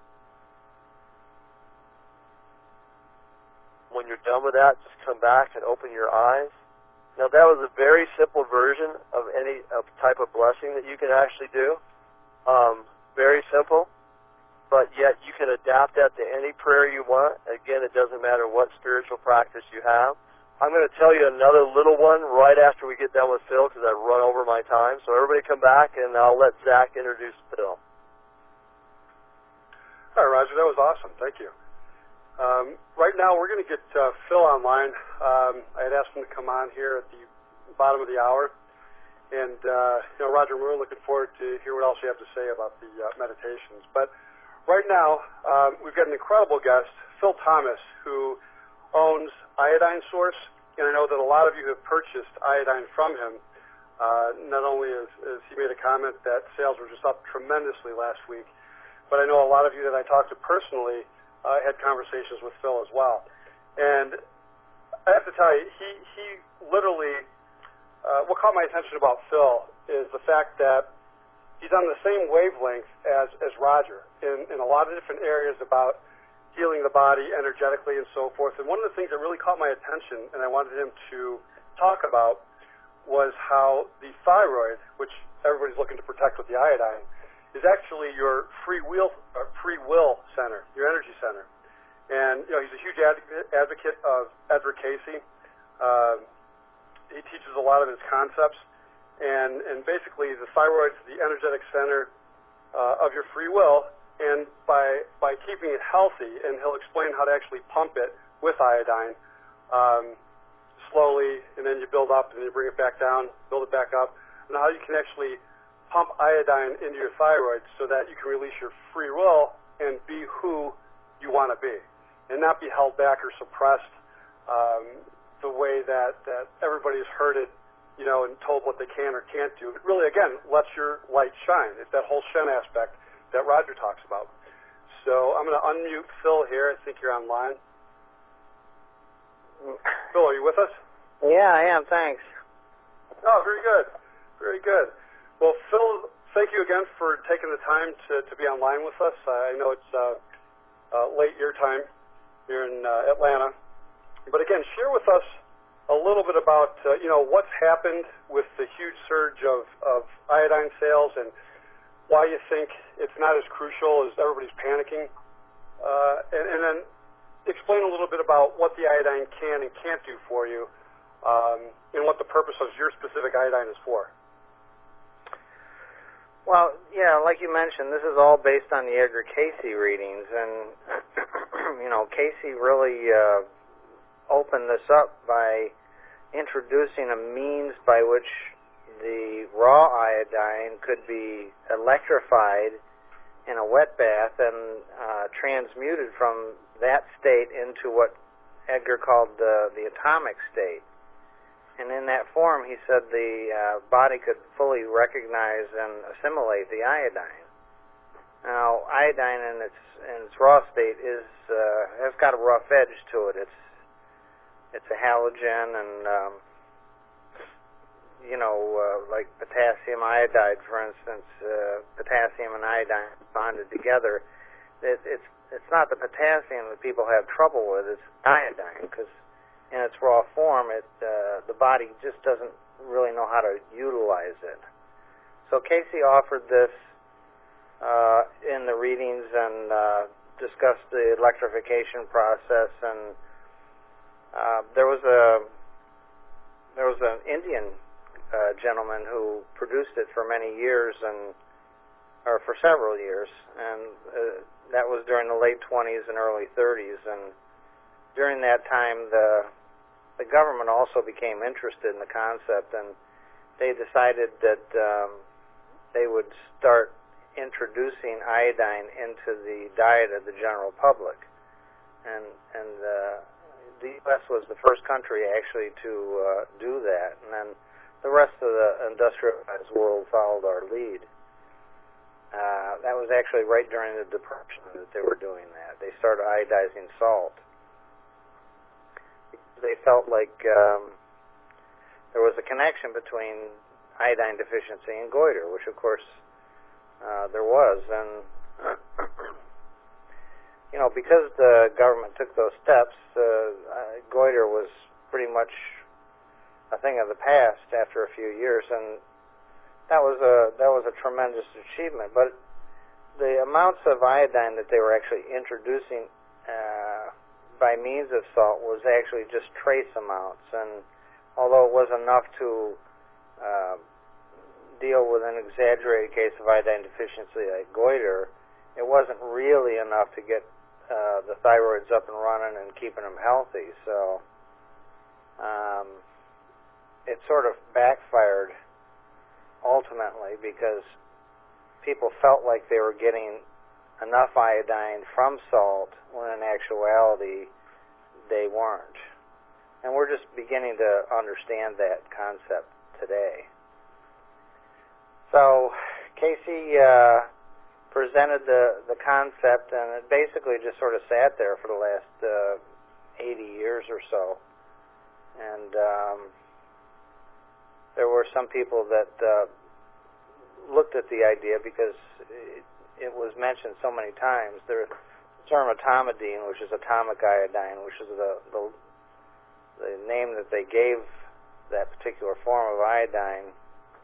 [SPEAKER 2] When you're done with that, just come back and open your eyes. Now that was a very simple version of any type of blessing that you can actually do. Very simple, but yet you can adapt that to any prayer you want. Again, it doesn't matter what spiritual practice you have. I'm going to tell you another little one right after we get done with Phil because I've run over my time. So everybody come back, and I'll let Zach introduce Phil.
[SPEAKER 1] All right, Roger, that was awesome. Thank you. Right now, we're going to get Phil online. I had asked him to come on here at the bottom of the hour. And, Roger, we're looking forward to hear what else you have to say about the meditations. But right now, we've got an incredible guest, Phil Thomas, who owns Iodine Source. And I know that a lot of you have purchased iodine from him. Not only as he made a comment that sales were just up tremendously last week, but I know a lot of you that I talked to personally had conversations with Phil as well. And I have to tell you, he literally, what caught my attention about Phil is the fact that he's on the same wavelength as Roger in a lot of different areas about healing the body energetically and so forth. And one of the things that really caught my attention and I wanted him to talk about was how the thyroid, which everybody's looking to protect with the iodine, is actually your free will center, your energy center. And, he's a huge advocate of Edgar Cayce. He teaches a lot of his concepts. And basically, the thyroid's the energetic center of your free will. And by keeping it healthy, and he'll explain how to actually pump it with iodine, slowly, and then you build up, and then you bring it back down, build it back up, and how you can actually pump iodine into your thyroid so that you can release your free will and be who you want to be, and not be held back or suppressed the way that everybody has heard it, and told what they can or can't do. It really, again, lets your light shine. It's that whole Shen aspect that Roger talks about. So I'm going to unmute Phil here. I think you're online. Phil, are you with us?
[SPEAKER 3] Yeah, I am. Thanks.
[SPEAKER 1] Oh, very good. Very good. Well, Phil, thank you again for taking the time to be online with us. I know it's late your time here in Atlanta. But again, share with us a little bit about, what's happened with the huge surge of iodine sales and why you think it's not as crucial as everybody's panicking. And then explain a little bit about what the iodine can and can't do for you, and what the purpose of your specific iodine is for.
[SPEAKER 3] Well, yeah, like you mentioned, this is all based on the Edgar Cayce readings, and Cayce really opened this up by introducing a means by which the raw iodine could be electrified in a wet bath and transmuted from that state into what Edgar called the atomic state. And in that form, he said the body could fully recognize and assimilate the iodine. Now, iodine in its raw state has got a rough edge to it. It's a halogen, and like potassium iodide, for instance, potassium and iodine bonded together. It's not the potassium that people have trouble with. It's iodine, because in its raw form, the body just doesn't really know how to utilize it. So Cayce offered this in the readings and discussed the electrification process, and there was an Indian gentleman who produced it for many years, or for several years, and that was during the late 20s and early 30s, and during that time the government also became interested in the concept, and they decided that they would start introducing iodine into the diet of the general public, and the U.S. was the first country actually to do that, and then the rest of the industrialized world followed our lead. That was actually right during the Depression that they were doing that. They started iodizing salt. They felt like there was a connection between iodine deficiency and goiter, which of course there was. And because the government took those steps, goiter was pretty much a thing of the past after a few years, and that was a tremendous achievement. But the amounts of iodine that they were actually introducing by means of salt was actually just trace amounts, and although it was enough to deal with an exaggerated case of iodine deficiency like goiter, it wasn't really enough to get the thyroids up and running and keeping them healthy. So it sort of backfired ultimately because people felt like they were getting enough iodine from salt when in actuality they weren't. And we're just beginning to understand that concept today. So Casey presented the concept, and it basically just sort of sat there for the last 80 years or so. And there were some people that looked at the idea because it was mentioned so many times. The term atomidine, which is atomic iodine, which is the name that they gave that particular form of iodine,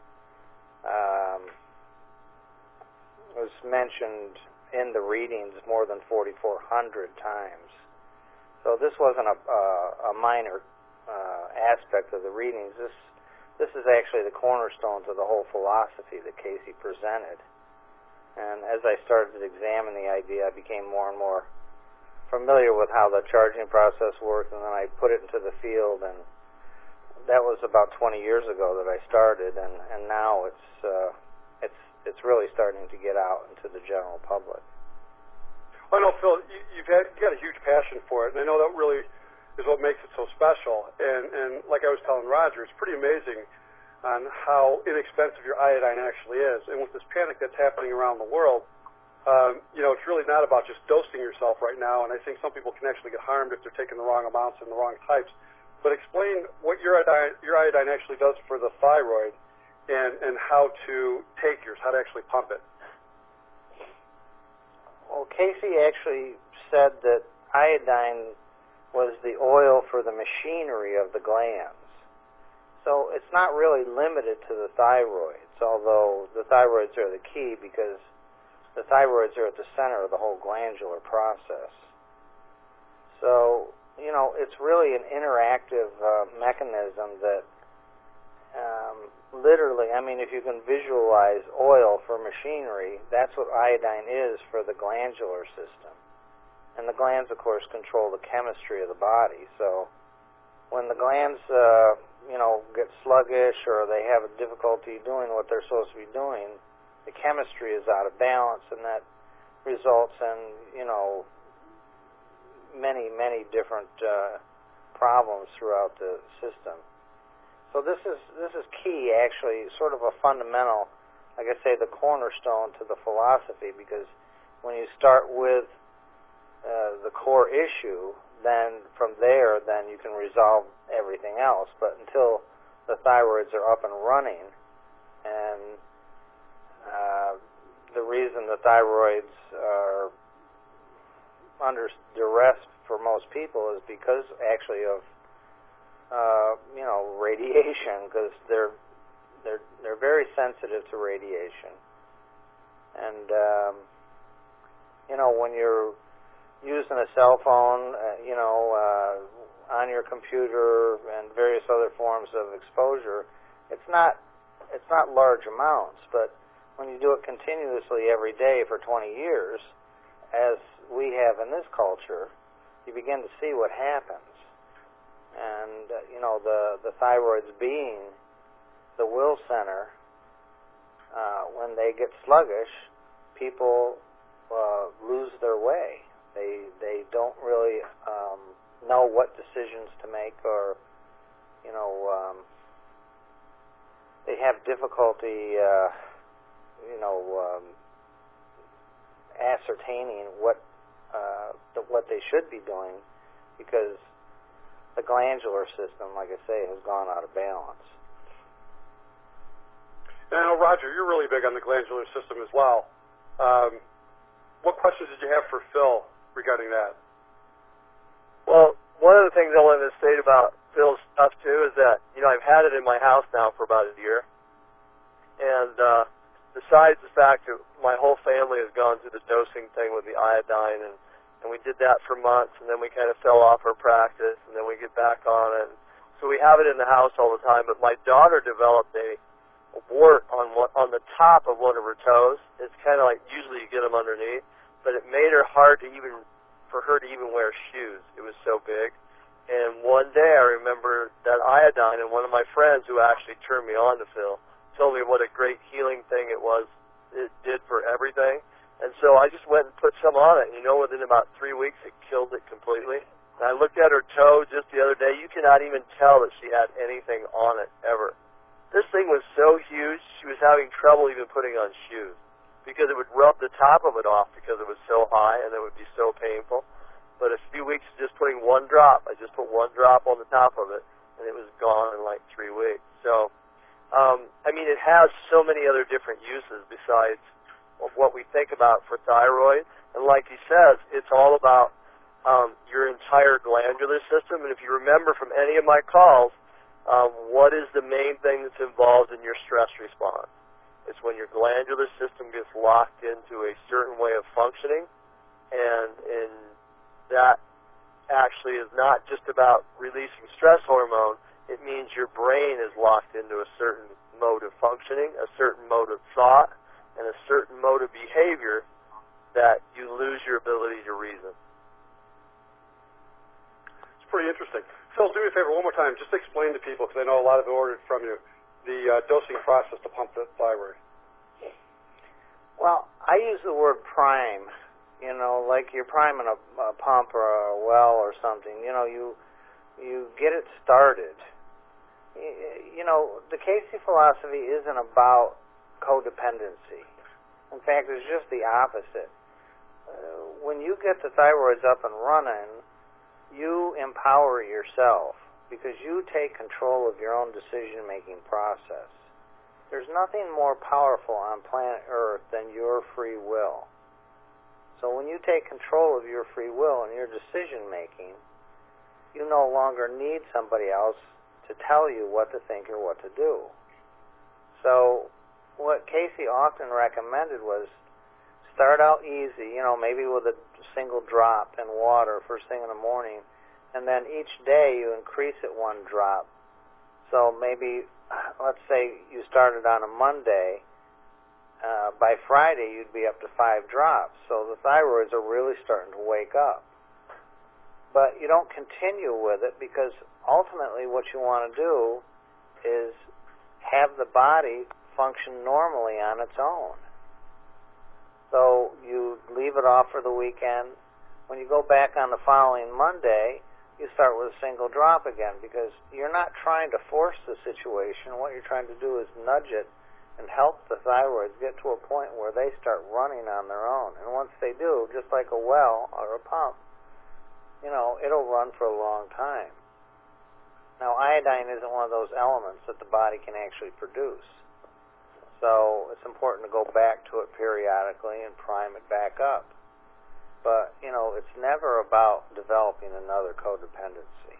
[SPEAKER 3] was mentioned in the readings more than 4,400 times. So this wasn't a minor aspect of the readings. This is actually the cornerstones of the whole philosophy that Casey presented. And as I started to examine the idea, I became more and more familiar with how the charging process worked, and then I put it into the field, and that was about 20 years ago that I started, and now it's really starting to get out into the general public.
[SPEAKER 1] I know, Phil, you've got a huge passion for it, and I know that really is what makes it so special. And like I was telling Roger, it's pretty amazing on how inexpensive your iodine actually is. And with this panic that's happening around the world, it's really not about just dosing yourself right now, and I think some people can actually get harmed if they're taking the wrong amounts and the wrong types. But explain what your iodine actually does for the thyroid, and how to take yours, how to actually pump it.
[SPEAKER 3] Well, Casey actually said that iodine was the oil for the machinery of the glands. So it's not really limited to the thyroids, although the thyroids are the key because the thyroids are at the center of the whole glandular process. So, it's really an interactive mechanism that literally, if you can visualize oil for machinery, that's what iodine is for the glandular system. And the glands, of course, control the chemistry of the body. So when the glands, get sluggish or they have a difficulty doing what they're supposed to be doing, the chemistry is out of balance, and that results in, many, many different problems throughout the system. So this is key, actually, sort of a fundamental, like I say, the cornerstone to the philosophy, because when you start with the core issue, then from there, then you can resolve everything else. But until the thyroids are up and running, and the reason the thyroids are under duress for most people is because actually of radiation, because they're very sensitive to radiation. And when you're using a cell phone, on your computer and various other forms of exposure, it's not large amounts, but when you do it continuously every day for 20 years, as we have in this culture, you begin to see what happens. And, the thyroids being the will center, when they get sluggish, people lose their way. They don't really know what decisions to make, or, they have difficulty, ascertaining what they should be doing, because the glandular system, like I say, has gone out of balance.
[SPEAKER 1] Now, Roger, you're really big on the glandular system as well. What questions did you have for Phil regarding that?
[SPEAKER 2] Well, one of the things I wanted to state about Phil's stuff, too, is that, I've had it in my house now for about a year. And besides the fact that my whole family has gone through the dosing thing with the iodine, and we did that for months, and then we kind of fell off our practice, and then we get back on it. So we have it in the house all the time, but my daughter developed a wart on the top of one of her toes. It's kind of like, usually you get them underneath, but it made her hard for her to even wear shoes. It was so big. And one day I remember that iodine, and one of my friends who actually turned me on to Phil told me what a great healing thing it was. It did for everything. And so I just went and put some on it. And you know, within about 3 weeks, it killed it completely. And I looked at her toe just the other day. You cannot even tell that she had anything on it ever. This thing was so huge, she was having trouble even putting on shoes because it would rub the top of it off because it was so high and it would be so painful. But a few weeks of just putting one drop, I just put one drop on the top of it, and it was gone in like 3 weeks. So, I mean, it has so many other different uses besides what we think about for thyroid. And like he says, it's all about your entire glandular system. And if you remember from any of my calls, what is the main thing that's involved in your stress response? It's when your glandular system gets locked into a certain way of functioning, and that actually is not just about releasing stress hormone. It means your brain is locked into a certain mode of functioning, a certain mode of thought, and a certain mode of behavior that you lose your ability to reason.
[SPEAKER 1] It's pretty interesting. Phil, do me a favor one more time. Just explain to people, because I know a lot of it ordered from you, the dosing process to pump the thyroid.
[SPEAKER 3] Well, I use the word prime. You know, like you're priming a pump or a well or something. You know, you get it started. You know, the Casey philosophy isn't about codependency. In fact, it's just the opposite. When you get the thyroids up and running, you empower yourself because you take control of your own decision-making process. There's nothing more powerful on planet Earth than your free will. So when you take control of your free will and your decision-making, you no longer need somebody else to tell you what to think or what to do. So what Casey often recommended was start out easy, you know, maybe with a single drop in water first thing in the morning, and then each day you increase it one drop. So maybe, let's say you started on a Monday, by Friday you'd be up to 5 drops. So the thyroids are really starting to wake up. But you don't continue with it because ultimately what you want to do is have the body function normally on its own. So you leave it off for the weekend. When you go back on the following Monday, you start with a single drop again because you're not trying to force the situation. What you're trying to do is nudge it and help the thyroids get to a point where they start running on their own. And once they do, just like a well or a pump, you know, it'll run for a long time. Now, iodine isn't one of those elements that the body can actually produce. So it's important to go back to it periodically and prime it back up. But, you know, it's never about developing another codependency.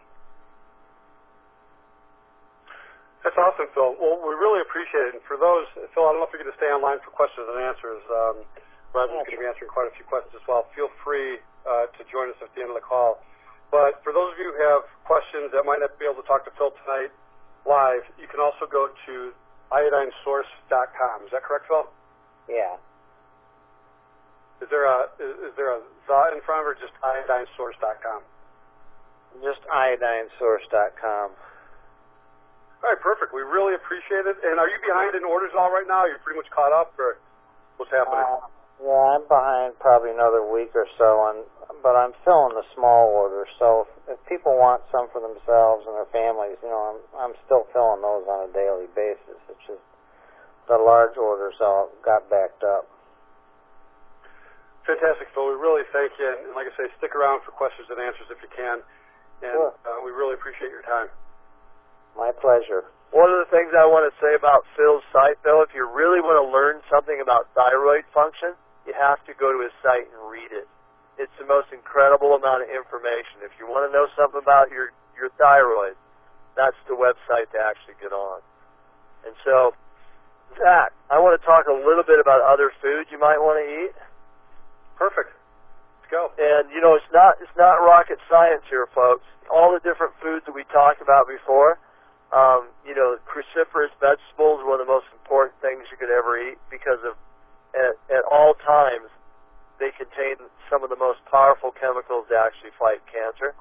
[SPEAKER 1] That's awesome, Phil. Well, we really appreciate it. And for those, Phil, I don't know if you're going to stay online for questions and answers. Roger's going to be answering quite a few questions as well. Feel free to join us at the end of the call. But for those of you who have questions that might not be able to talk to Phil tonight live, you can also go to iodinesource.com. Is that correct, Phil?
[SPEAKER 3] Yeah.
[SPEAKER 1] Is there a "the" in front of it, or just iodinesource.com?
[SPEAKER 3] Just iodinesource.com.
[SPEAKER 1] All right, perfect. We really appreciate it. And are you behind in orders all right now? You're pretty much caught up, or what's happening?
[SPEAKER 3] Yeah, I'm behind probably another week or so, but I'm filling the small orders. So if people want some for themselves and their families, you know, I'm still filling those on a daily basis. It's just the large orders all got backed up.
[SPEAKER 1] Fantastic, Phil. We really thank you. And like I say, stick around for questions and answers if you can. And
[SPEAKER 3] sure.
[SPEAKER 1] We really appreciate your time.
[SPEAKER 3] My pleasure.
[SPEAKER 2] One of the things I want to say about Phil's site, though, if you really want to learn something about thyroid function, you have to go to his site and read it. It's the most incredible amount of information. If you want to know something about your thyroid, that's the website to actually get on. And so, Zach, I want to talk a little bit about other foods you might want to eat.
[SPEAKER 1] Perfect. Let's go.
[SPEAKER 2] And, you know, it's not rocket science here, folks. All the different foods that we talked about before, you know, cruciferous vegetables are one of the most important things you could ever eat because of, at all times, they contain some of the most powerful chemicals to actually fight cancer.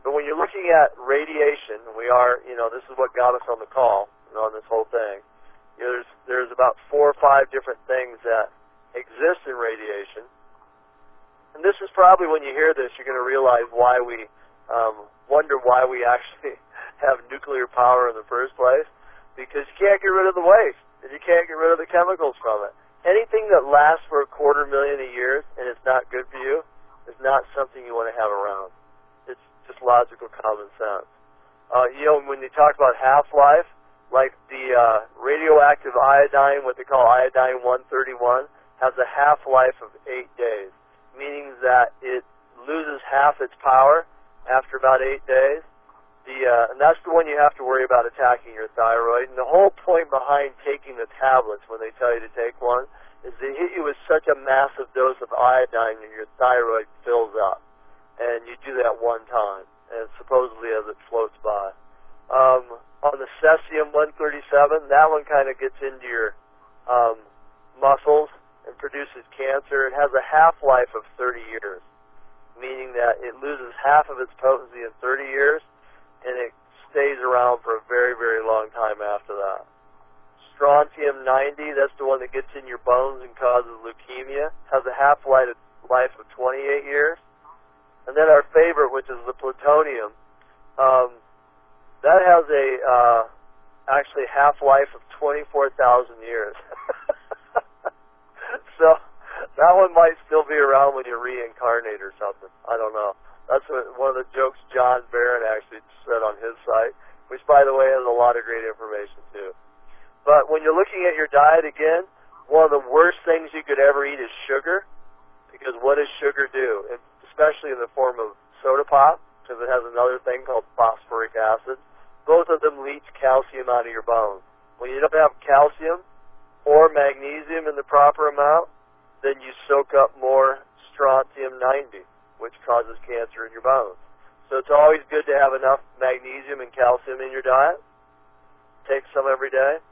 [SPEAKER 2] But when you're looking at radiation, we are, this is what got us on the call, on this whole thing. There's about 4 or 5 different things that exist in radiation. And this is probably, when you hear this, you're going to realize why we wonder why we actually have nuclear power in the first place, because you can't get rid of the waste, and you can't get rid of the chemicals from it. Anything that lasts for 250,000 years and it's not good for you is not something you want to have around. It's just logical common sense. When you talk about half-life, like the radioactive iodine, what they call iodine-131, has a half-life of 8 days, meaning that it loses half its power after about 8 days. And that's the one you have to worry about attacking your thyroid. And the whole point behind taking the tablets, when they tell you to take one, is they hit you with such a massive dose of iodine that your thyroid fills up. And you do that one time, and supposedly as it floats by. On the cesium-137, that one kind of gets into your muscles and produces cancer. It has a half-life of 30 years, meaning that it loses half of its potency in 30 years, and it stays around for a very, very long time after that. Strontium-90, that's the one that gets in your bones and causes leukemia, has a half-life of 28 years. And then our favorite, which is the plutonium, that has a actually half-life of 24,000 years. So that one might still be around when you reincarnate or something. I don't know. That's one of the jokes John Barron actually said on his site, which, by the way, has a lot of great information, too. But when you're looking at your diet, again, one of the worst things you could ever eat is sugar, because what does sugar do? Especially in the form of soda pop, because it has another thing called phosphoric acid. Both of them leach calcium out of your bones. When you don't have calcium or magnesium in the proper amount, then you soak up more strontium-90, which causes cancer in your bones. So it's always good to have enough magnesium and calcium in your diet. Take some every day.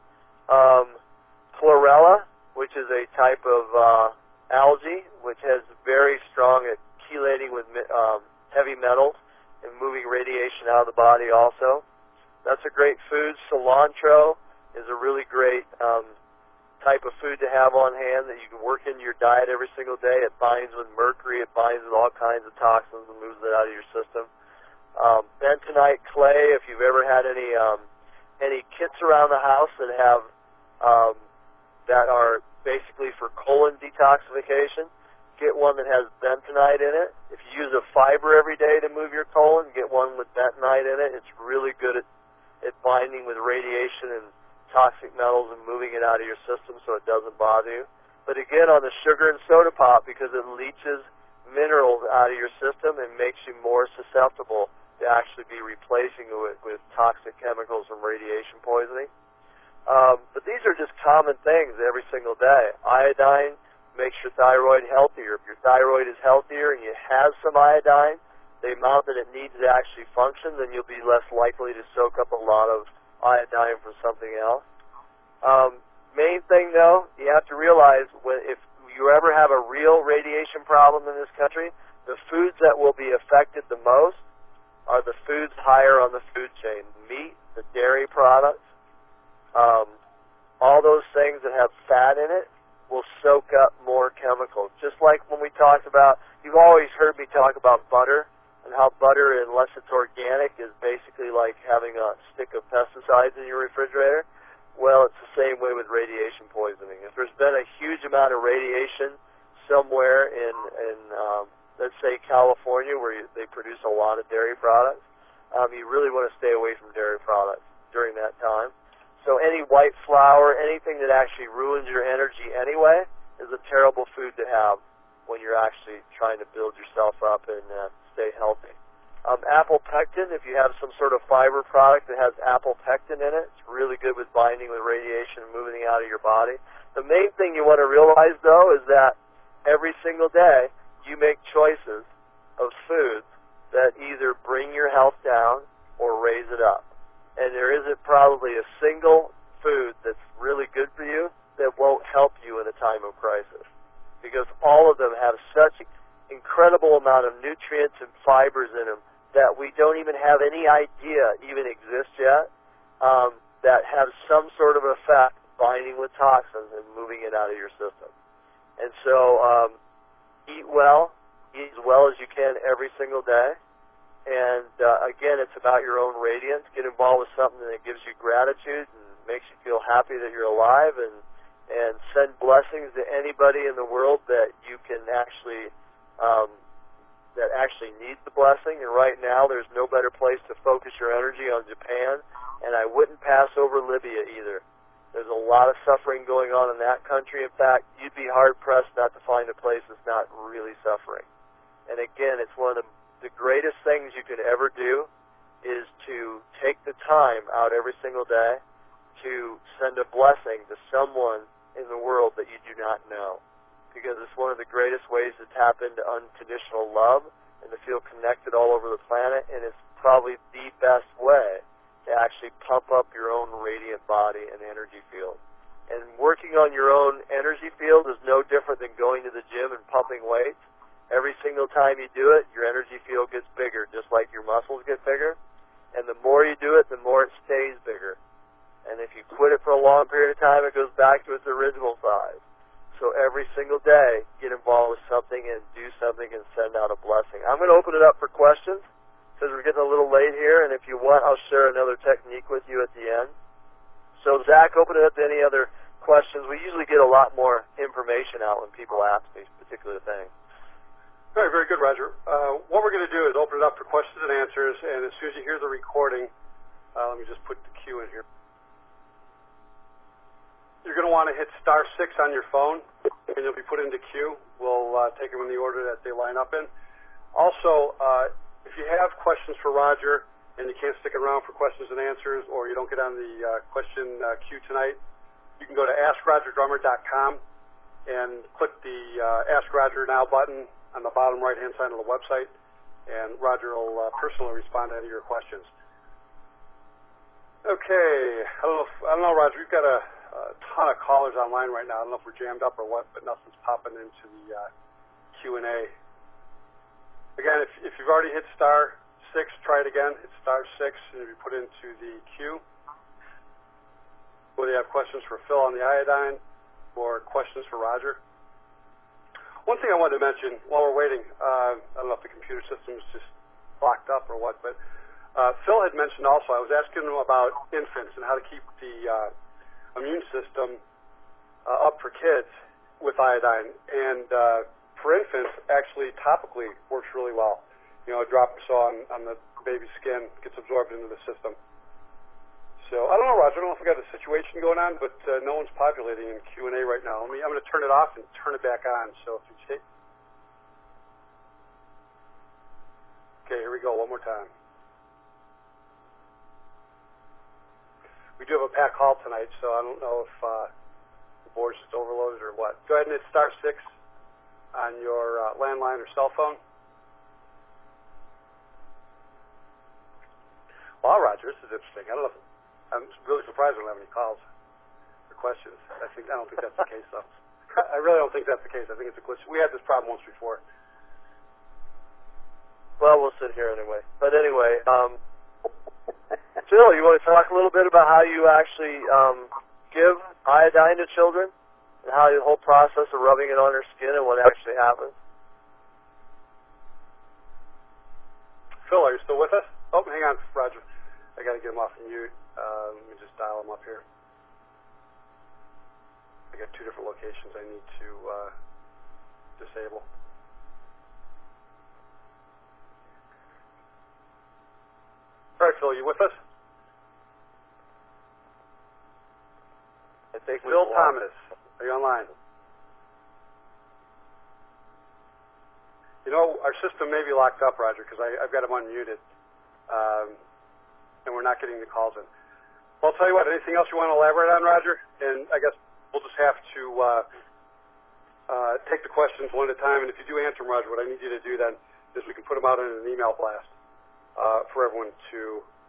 [SPEAKER 2] Chlorella, which is a type of algae, which has very strong at chelating with heavy metals and moving radiation out of the body also. That's a great food. Cilantro is a really great type of food to have on hand that you can work into your diet every single day. It binds with mercury. It binds with all kinds of toxins and moves it out of your system. Bentonite clay, if you've ever had any kits around the house that have that are basically for colon detoxification, get one that has bentonite in it. If you use a fiber every day to move your colon, get one with bentonite in it. It's really good at binding with radiation and toxic metals and moving it out of your system so it doesn't bother you. But again, on the sugar and soda pop, because it leaches minerals out of your system and makes you more susceptible to actually be replacing it with toxic chemicals from radiation poisoning. But these are just common things every single day. Iodine makes your thyroid healthier. If your thyroid is healthier and you have some iodine, the amount that it needs to actually function, then you'll be less likely to soak up a lot of iodine from something else. Main thing, though, you have to realize if you ever have a real radiation problem in this country, the foods that will be affected the most are the foods higher on the food chain. Meat, the dairy products, all those things that have fat in it will soak up more chemicals. Just like when we talked about, you've always heard me talk about butter, and how butter, unless it's organic, is basically like having a stick of pesticides in your refrigerator. Well, it's the same way with radiation poisoning. If there's been a huge amount of radiation somewhere in let's say California, where they produce a lot of dairy products, you really want to stay away from dairy products during that time. So any white flour, anything that actually ruins your energy anyway, is a terrible food to have when you're actually trying to build yourself up and stay healthy. Apple pectin, if you have some sort of fiber product that has apple pectin in it, it's really good with binding with radiation and moving it out of your body. The main thing you want to realize, though, is that every single day you make choices of foods that either bring your health down or raise it up. And there isn't probably a single food that's really good for you that won't help you in a time of crisis, because all of them have such incredible amount of nutrients and fibers in them that we don't even have any idea even exist yet, that have some sort of effect binding with toxins and moving it out of your system. And so eat well, eat as well as you can every single day. And again, it's about your own radiance. Get involved with something that gives you gratitude and makes you feel happy that you're alive, and send blessings to anybody in the world that you can actually that actually needs the blessing. And right now, there's no better place to focus your energy on Japan, and I wouldn't pass over Libya either. There's a lot of suffering going on in that country. In fact, you'd be hard-pressed not to find a place that's not really suffering. And again, it's one of the greatest things you could ever do is to take the time out every single day to send a blessing to someone in the world that you do not know. Because it's one of the greatest ways to tap into unconditional love and to feel connected all over the planet, and it's probably the best way to actually pump up your own radiant body and energy field. And working on your own energy field is no different than going to the gym and pumping weights. Every single time you do it, your energy field gets bigger, just like your muscles get bigger. And the more you do it, the more it stays bigger. And if you quit it for a long period of time, it goes back to its original size. So every single day, get involved with something and do something and send out a blessing. I'm going to open it up for questions because we're getting a little late here. And if you want, I'll share another technique with you at the end. So, Zach, open it up to any other questions. We usually get a lot more information out when people ask me particular things.
[SPEAKER 1] Very, very good, Roger. What we're going to do is open it up for questions and answers, and as soon as you hear the recording, let me just put the cue in here. You're going to want to hit *6 on your phone, and you'll be put into queue. We'll take them in the order that they line up in. Also, if you have questions for Roger and you can't stick around for questions and answers, or you don't get on the question queue tonight, you can go to AskRogerDrummer.com and click the Ask Roger Now button on the bottom right-hand side of the website, and Roger will personally respond to any of your questions. Okay, I don't know, Roger, we've got a ton of callers online right now. I don't know if we're jammed up or what, but nothing's popping into the Q&A. Again, if you've already hit *6, try it again. Hit *6 and you'll be put into the queue. Whether you have questions for Phil on the iodine or questions for Roger. One thing I wanted to mention while we're waiting, I don't know if the computer system is just locked up or what, but Phil had mentioned also, I was asking him about infants and how to keep the immune system up for kids with iodine. And for infants, actually topically works really well. You know, a drop or so on the baby's skin gets absorbed into the system. So I don't know, Roger, I don't know if we got a situation going on, but no one's populating in Q&A right now. I'm going to turn it off and turn it back on. So if you take... Okay, here we go, one more time. We do have a packed hall tonight, so I don't know if the board's just overloaded or what. Go ahead and hit *6 on your landline or cell phone. Wow, Roger, this is interesting. I don't know if... I'm really surprised we don't have any calls or questions. I don't think that's the case, though. I really don't think that's the case. I think it's a glitch. We had this problem once before.
[SPEAKER 2] Well, we'll sit here anyway. But anyway, Phil, you want to talk a little bit about how you actually give iodine to children and how the whole process of rubbing it on their skin and what actually happens?
[SPEAKER 1] Phil, are you still with us? Oh, hang on, Roger. I got to get him off mute. Let me just dial him up here. I got two different locations I need to disable. All right, Phil, you with us?
[SPEAKER 2] I think
[SPEAKER 1] Phil Thomas, are you online? You know, our system may be locked up, Roger, because I've got him unmuted, and we're not getting the calls in. Well, I'll tell you what, anything else you want to elaborate on, Roger? And I guess we'll just have to take the questions one at a time, and if you do answer them, Roger, what I need you to do then is we can put them out in an email blast for everyone to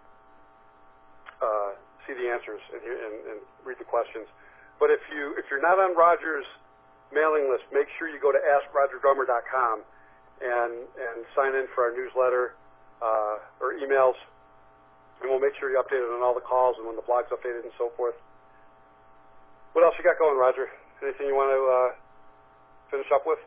[SPEAKER 1] see the answers and read the questions. But if you're not on Roger's mailing list, make sure you go to AskRogerDrummer.com and sign in for our newsletter. or emails, and we'll make sure you're updated on all the calls and when the blog's updated and so forth. What else you got going, Roger? Anything you want to finish up with?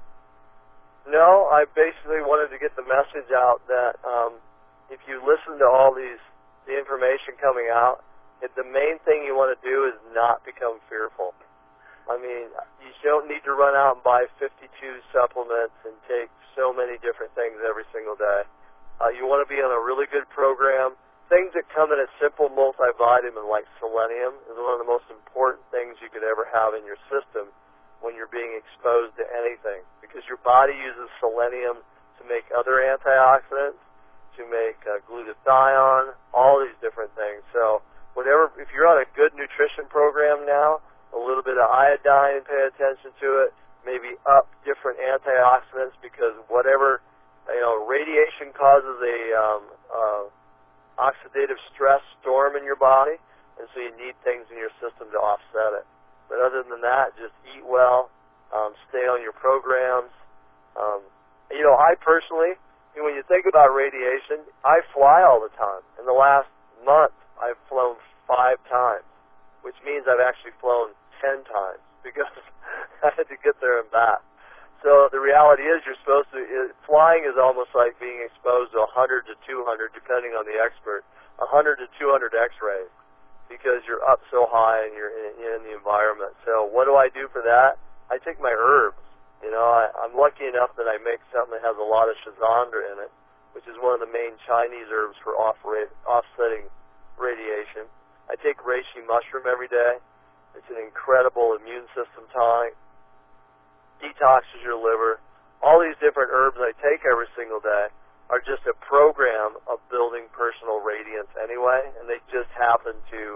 [SPEAKER 2] No, I basically wanted to get the message out that if you listen to all the information coming out, the main thing you want to do is not become fearful. I mean, you don't need to run out and buy 52 supplements and take so many different things every single day. You want to be on a really good program. Things that come in a simple multivitamin like selenium is one of the most important things you could ever have in your system when you're being exposed to anything, because your body uses selenium to make other antioxidants, to make glutathione, all these different things. So if you're on a good nutrition program now, a little bit of iodine, pay attention to it, maybe up different antioxidants, because whatever, radiation causes a oxidative stress storm in your body, and so you need things in your system to offset it. But other than that, just eat well, stay on your programs. I personally, when you think about radiation, I fly all the time. In the last month, I've flown 5 times, which means I've actually flown 10 times because I had to get there and back. So the reality is flying is almost like being exposed to 100 to 200, depending on the expert, 100 to 200 x-rays, because you're up so high and you're in the environment. So what do I do for that? I take my herbs. I'm lucky enough that I make something that has a lot of schizandra in it, which is one of the main Chinese herbs for offsetting radiation. I take reishi mushroom every day. It's an incredible immune system tonic. Detoxes your liver. All these different herbs I take every single day are just a program of building personal radiance anyway, and they just happen to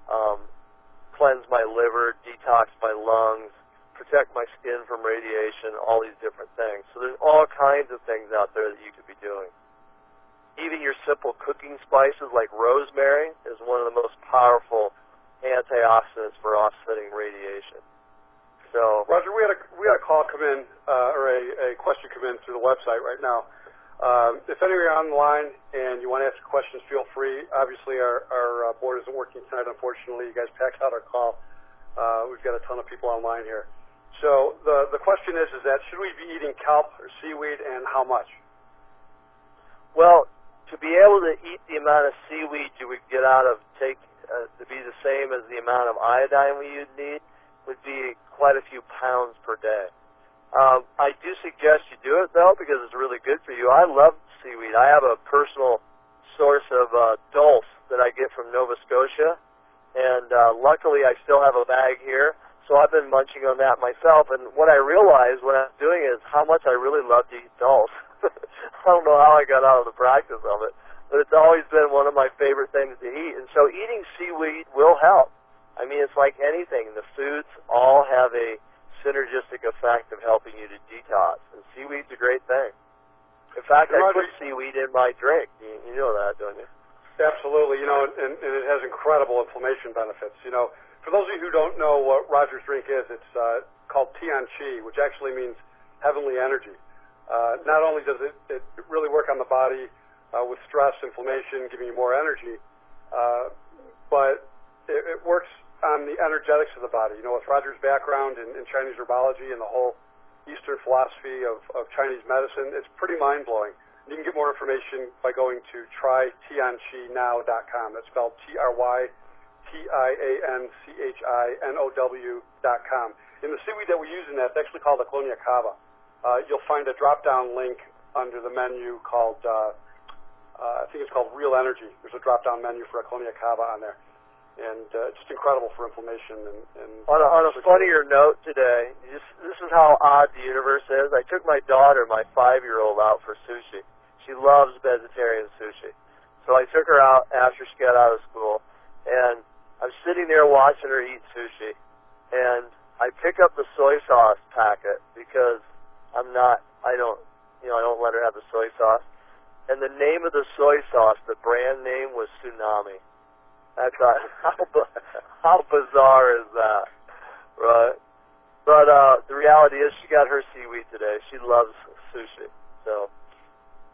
[SPEAKER 2] cleanse my liver, detox my lungs, protect my skin from radiation, all these different things. So there's all kinds of things out there that you could be doing. Even your simple cooking spices like rosemary is one of the most powerful antioxidants for offsetting radiation. So,
[SPEAKER 1] Roger, we had a call come in, or a question come in through the website right now. If any of you are on the line and you want to ask questions, feel free. Obviously, our board isn't working tonight, unfortunately. You guys packed out our call. We've got a ton of people online here. So the question is that should we be eating kelp or seaweed, and how much?
[SPEAKER 2] Well, to be able to eat the amount of seaweed you would get out of to be the same as the amount of iodine we would need would be quite a few pounds per day. I do suggest you do it, though, because it's really good for you. I love seaweed. I have a personal source of dulse that I get from Nova Scotia, and luckily I still have a bag here, so I've been munching on that myself, and what I realized when I was doing it is how much I really love to eat dulse. I don't know how I got out of the practice of it, but it's always been one of my favorite things to eat, and so eating seaweed will help. I mean, it's like anything. The foods all have a synergistic effect of helping you to detox, and seaweed's a great thing. In fact, I put seaweed in my drink. You know that, don't you?
[SPEAKER 1] Absolutely. And it has incredible inflammation benefits. For those of you who don't know what Roger's drink is, it's called Tian Qi, which actually means heavenly energy. Not only does it really work on the body with stress, inflammation, giving you more energy, but it works on the energetics of the body. With Roger's background in Chinese herbology and the whole Eastern philosophy of Chinese medicine, it's pretty mind-blowing. You can get more information by going to trytianchinow.com. That's spelled TryTianchinow.com. In the seaweed that we use in that, it's actually called Aclonia cava. You'll find a drop-down link under the menu called, I think it's called Real Energy. There's a drop-down menu for Aclonia cava on there. And just incredible for inflammation. And
[SPEAKER 2] on a funnier note today, this is how odd the universe is. I took my daughter, my 5-year-old, out for sushi. She loves vegetarian sushi. So I took her out after she got out of school, and I'm sitting there watching her eat sushi, and I pick up the soy sauce packet because I don't let her have the soy sauce. And the name of the soy sauce, the brand name, was Tsunami. I thought, how bizarre is that, right? But the reality is she got her seaweed today. She loves sushi. So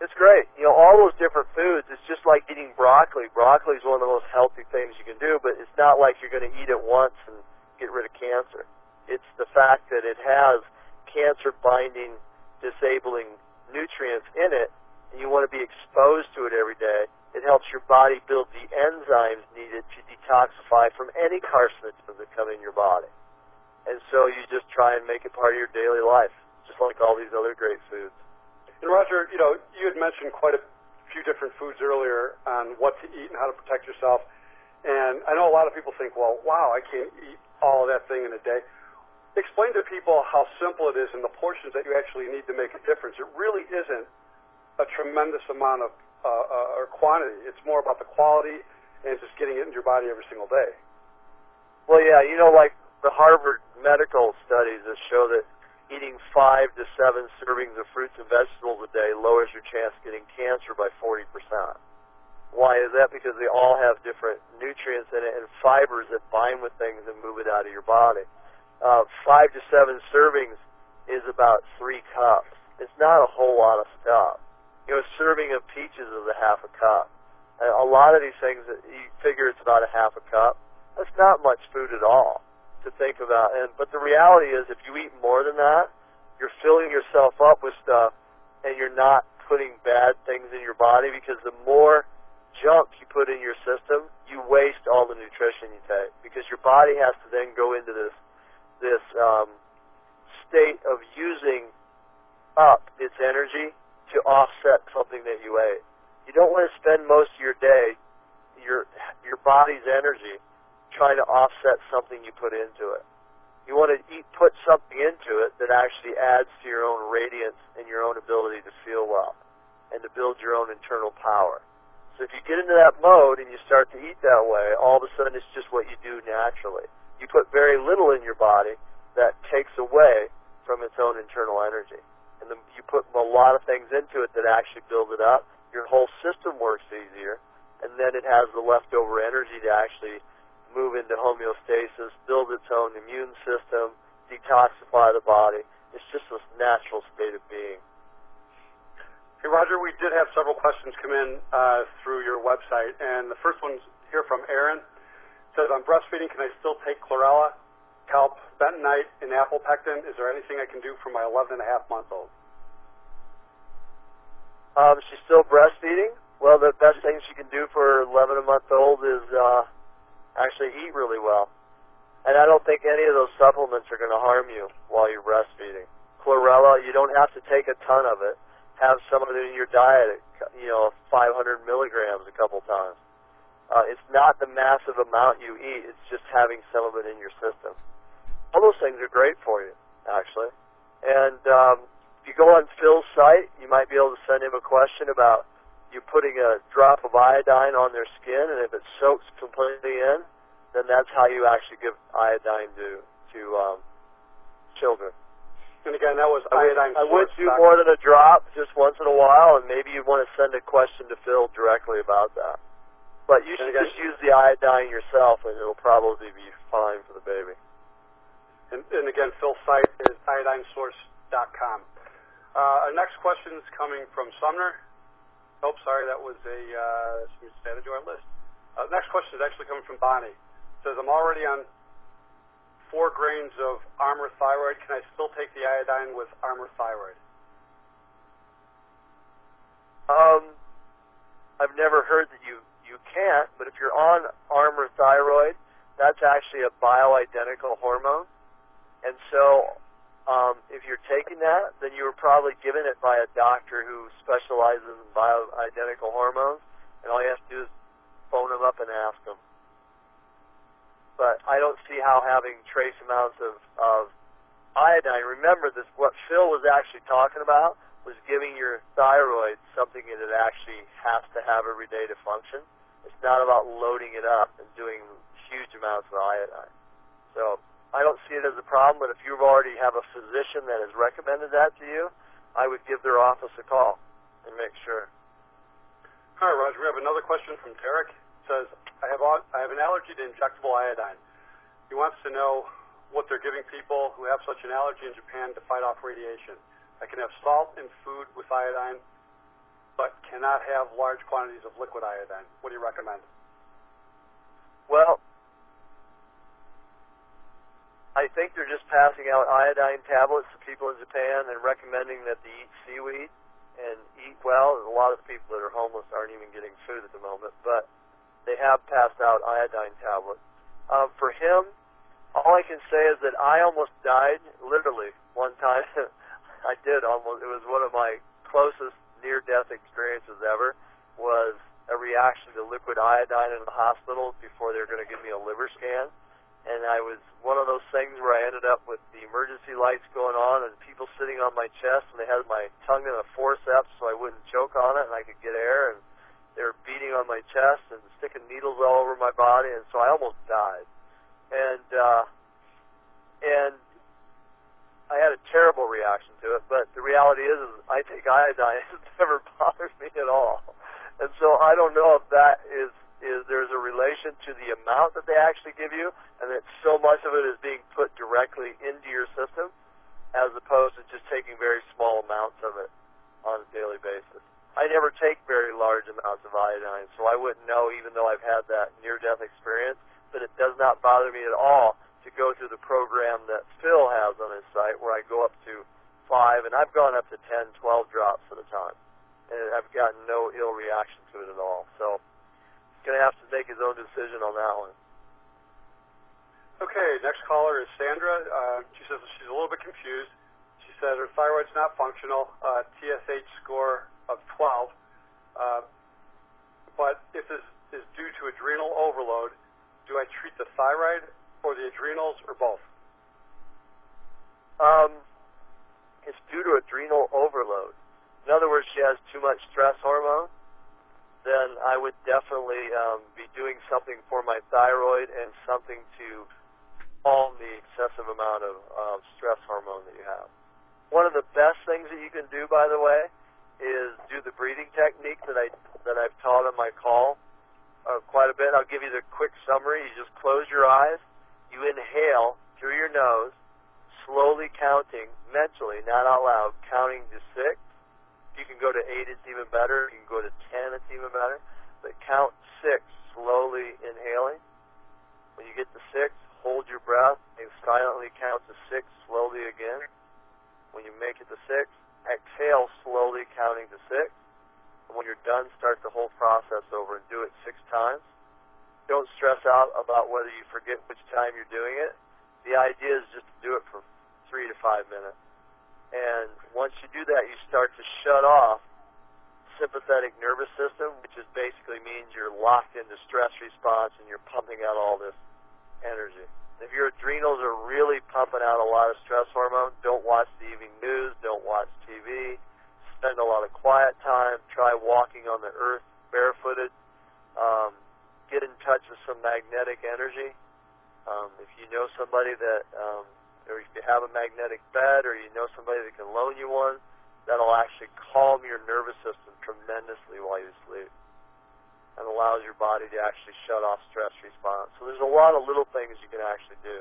[SPEAKER 2] It's great. You know, all those different foods, it's just like eating broccoli. Broccoli is one of the most healthy things you can do, but it's not like you're going to eat it once and get rid of cancer. It's the fact that it has cancer-binding, disabling nutrients in it, and you want to be exposed to it every day. It helps your body build the enzymes needed to detoxify from any carcinogens that come in your body. And so you just try and make it part of your daily life, just like all these other great foods.
[SPEAKER 1] And Roger, you know, you had mentioned quite a few different foods earlier on what to eat and how to protect yourself. And I know a lot of people think, well, wow, I can't eat all of that thing in a day. Explain to people how simple it is and the portions that you actually need to make a difference. It really isn't a tremendous amount of or quantity. It's more about the quality and just getting it in your body every single day.
[SPEAKER 2] Well, yeah, you know, like the Harvard medical studies that show that eating 5 to 7 servings of fruits and vegetables a day lowers your chance of getting cancer by 40%. Why is that? Because they all have different nutrients in it and fibers that bind with things and move it out of your body. 5 to 7 servings is about 3 cups. It's not a whole lot of stuff. You know, a serving of peaches is a half a cup. A lot of these things, you figure it's about a half a cup. That's not much food at all to think about. But the reality is, if you eat more than that, you're filling yourself up with stuff, and you're not putting bad things in your body, because the more junk you put in your system, you waste all the nutrition you take, because your body has to then go into this state of using up its energy to offset something that you ate. You don't want to spend most of your day, your body's energy, trying to offset something you put into it. You want to put something into it that actually adds to your own radiance and your own ability to feel well and to build your own internal power. So if you get into that mode and you start to eat that way, all of a sudden it's just what you do naturally. You put very little in your body that takes away from its own internal energy. And then you put a lot of things into it that actually build it up. Your whole system works easier, and then it has the leftover energy to actually move into homeostasis, build its own immune system, detoxify the body. It's just a natural state of being.
[SPEAKER 1] Hey, Roger, we did have several questions come in through your website, and the first one's here from Aaron. It says, I'm breastfeeding. Can I still take chlorella, kelp, bentonite, and apple pectin? Is there anything I can do for my 11-and-a-half-month-old?
[SPEAKER 2] She's still breastfeeding? Well, the best thing she can do for her 11-a-month-old is actually eat really well. And I don't think any of those supplements are going to harm you while you're breastfeeding. Chlorella, you don't have to take a ton of it. Have some of it in your diet, 500 milligrams a couple times. It's not the massive amount you eat. It's just having some of it in your system. All those things are great for you, actually. And if you go on Phil's site, you might be able to send him a question about you putting a drop of iodine on their skin, and if it soaks completely in, then that's how you actually give iodine to children.
[SPEAKER 1] And again, that was iodine.
[SPEAKER 2] I would do more than a drop just once in a while, and maybe you want to send a question to Phil directly about that. But you should just use the iodine yourself, and it'll probably be fine for the baby.
[SPEAKER 1] And again, Phil's site is iodinesource.com. Our next question is coming from Sumner. Oh, sorry, that was just added to our list. Next question is actually coming from Bonnie. It says, I'm already on 4 grains of Armour Thyroid. Can I still take the iodine with Armour Thyroid?
[SPEAKER 2] I've never heard that you can't, but if you're on Armour Thyroid, that's actually a bioidentical hormone. And so if you're taking that, then you were probably given it by a doctor who specializes in bioidentical hormones, and all you have to do is phone them up and ask them. But I don't see how having trace amounts of iodine, remember this, what Phil was actually talking about was giving your thyroid something that it actually has to have every day to function. It's not about loading it up and doing huge amounts of iodine. So I don't see it as a problem, but if you already have a physician that has recommended that to you, I would give their office a call and make sure.
[SPEAKER 1] All right, Roger, we have another question from Derek. It says, I have an allergy to injectable iodine. He wants to know what they're giving people who have such an allergy in Japan to fight off radiation. I can have salt in food with iodine. but cannot have large quantities of liquid iodine. What do you recommend?
[SPEAKER 2] Well, I think they're just passing out iodine tablets to people in Japan and recommending that they eat seaweed and eat well. A lot of the people that are homeless aren't even getting food at the moment, but they have passed out iodine tablets. For him, all I can say is that I almost died, literally, one time. I did almost. It was one of my closest near-death experiences ever, was a reaction to liquid iodine in the hospital before they were going to give me a liver scan. And I was one of those things where I ended up with the emergency lights going on and people sitting on my chest, and they had my tongue in a forceps so I wouldn't choke on it and I could get air, and they were beating on my chest and sticking needles all over my body, and so I almost died. And I had a terrible reaction to it, but the reality is I take iodine. It's never bothered me at all. And so I don't know if that is there's a relation to the amount that they actually give you, and that so much of it is being put directly into your system, as opposed to just taking very small amounts of it on a daily basis. I never take very large amounts of iodine, so I wouldn't know, even though I've had that near-death experience, but it does not bother me at all to go through the program that Phil has on his site, where I go up to 5, and I've gone up to 10, 12 drops at a time, and I've gotten no ill reaction to it at all. So he's going to have to make his own decision on that one.
[SPEAKER 1] Okay, next caller is Sandra. She says she's a little bit confused. She said her thyroid's not functional, TSH score of 12, but if this is due to adrenal overload, do I treat the thyroid or the adrenals or both?
[SPEAKER 2] It's due to adrenal overload. In other words, she has too much stress hormone. Then I would definitely be doing something for my thyroid and something to calm the excessive amount of stress hormone that you have. One of the best things that you can do, by the way, is do the breathing technique that I've taught on my call quite a bit. I'll give you the quick summary. You just close your eyes. You inhale through your nose, slowly counting, mentally, not out loud, counting to 6. If you can go to 8, it's even better. If you can go to 10, it's even better. But count 6, slowly inhaling. When you get to 6, hold your breath and silently count to 6, slowly again. When you make it to 6, exhale slowly, counting to 6. And when you're done, start the whole process over and do it 6 times. Don't stress out about whether you forget which time you're doing it. The idea is just to do it for 3 to 5 minutes. And once you do that, you start to shut off sympathetic nervous system, which is basically means you're locked into stress response and you're pumping out all this energy. If your adrenals are really pumping out a lot of stress hormone, don't watch the evening news, don't watch TV, spend a lot of quiet time, try walking on the earth barefooted, get in touch with some magnetic energy. If you know somebody that, or if you have a magnetic bed, or you know somebody that can loan you one, that'll actually calm your nervous system tremendously while you sleep and allows your body to actually shut off stress response. So there's a lot of little things you can actually do.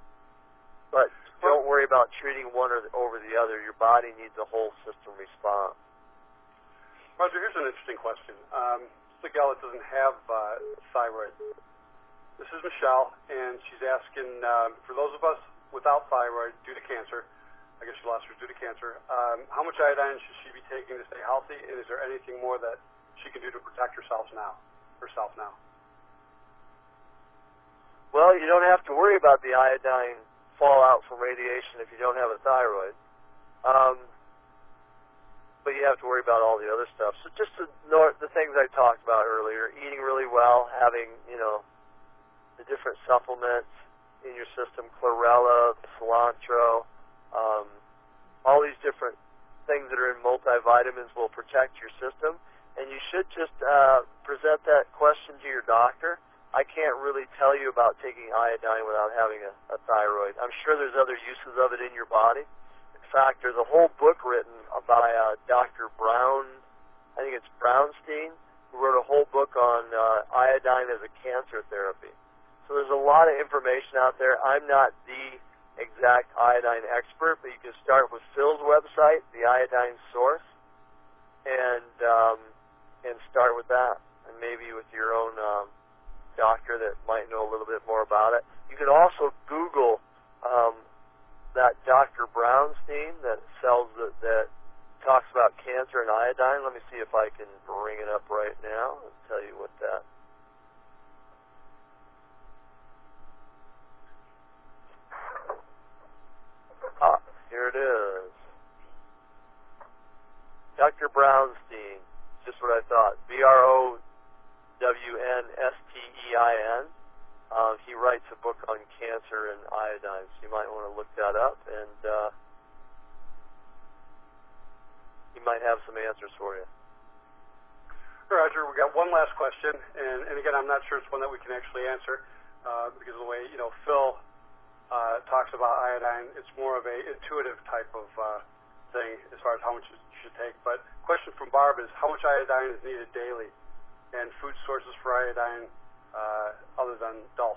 [SPEAKER 2] But don't worry about treating one over the other. Your body needs a whole system response.
[SPEAKER 1] Roger, here's an interesting question. This is a gal that doesn't have thyroid. This is Michelle, and she's asking, for those of us without thyroid due to cancer, I guess she lost hers due to cancer, how much iodine should she be taking to stay healthy, and is there anything more that she can do to protect herself now?
[SPEAKER 2] Well, you don't have to worry about the iodine fallout from radiation if you don't have a thyroid. But you have to worry about all the other stuff. So just the things I talked about earlier, eating really well, having, the different supplements in your system, chlorella, cilantro, all these different things that are in multivitamins will protect your system. And you should just present that question to your doctor. I can't really tell you about taking iodine without having a thyroid. I'm sure there's other uses of it in your body. In fact, there's a whole book written by Dr. Brown, I think it's Brownstein, who wrote a whole book on iodine as a cancer therapy. So there's a lot of information out there. I'm not the exact iodine expert, but you can start with Phil's website, the Iodine Source, and start with that, and maybe with your own doctor that might know a little bit more about it. You can also Google that Dr. Brownstein that talks about cancer and iodine. Let me see if I can bring it up right now and tell you what that. Here it is. Dr. Brownstein, just what I thought. Brownstein. He writes a book on cancer and iodine, so you might want to look that up, and he might have some answers for you.
[SPEAKER 1] Roger, we got one last question, and again, I'm not sure it's one that we can actually answer because of the way Phil talks about iodine. It's more of a intuitive type of thing as far as how much you should take. But question from Barb is how much iodine is needed daily, and food sources for iodine other than dulse.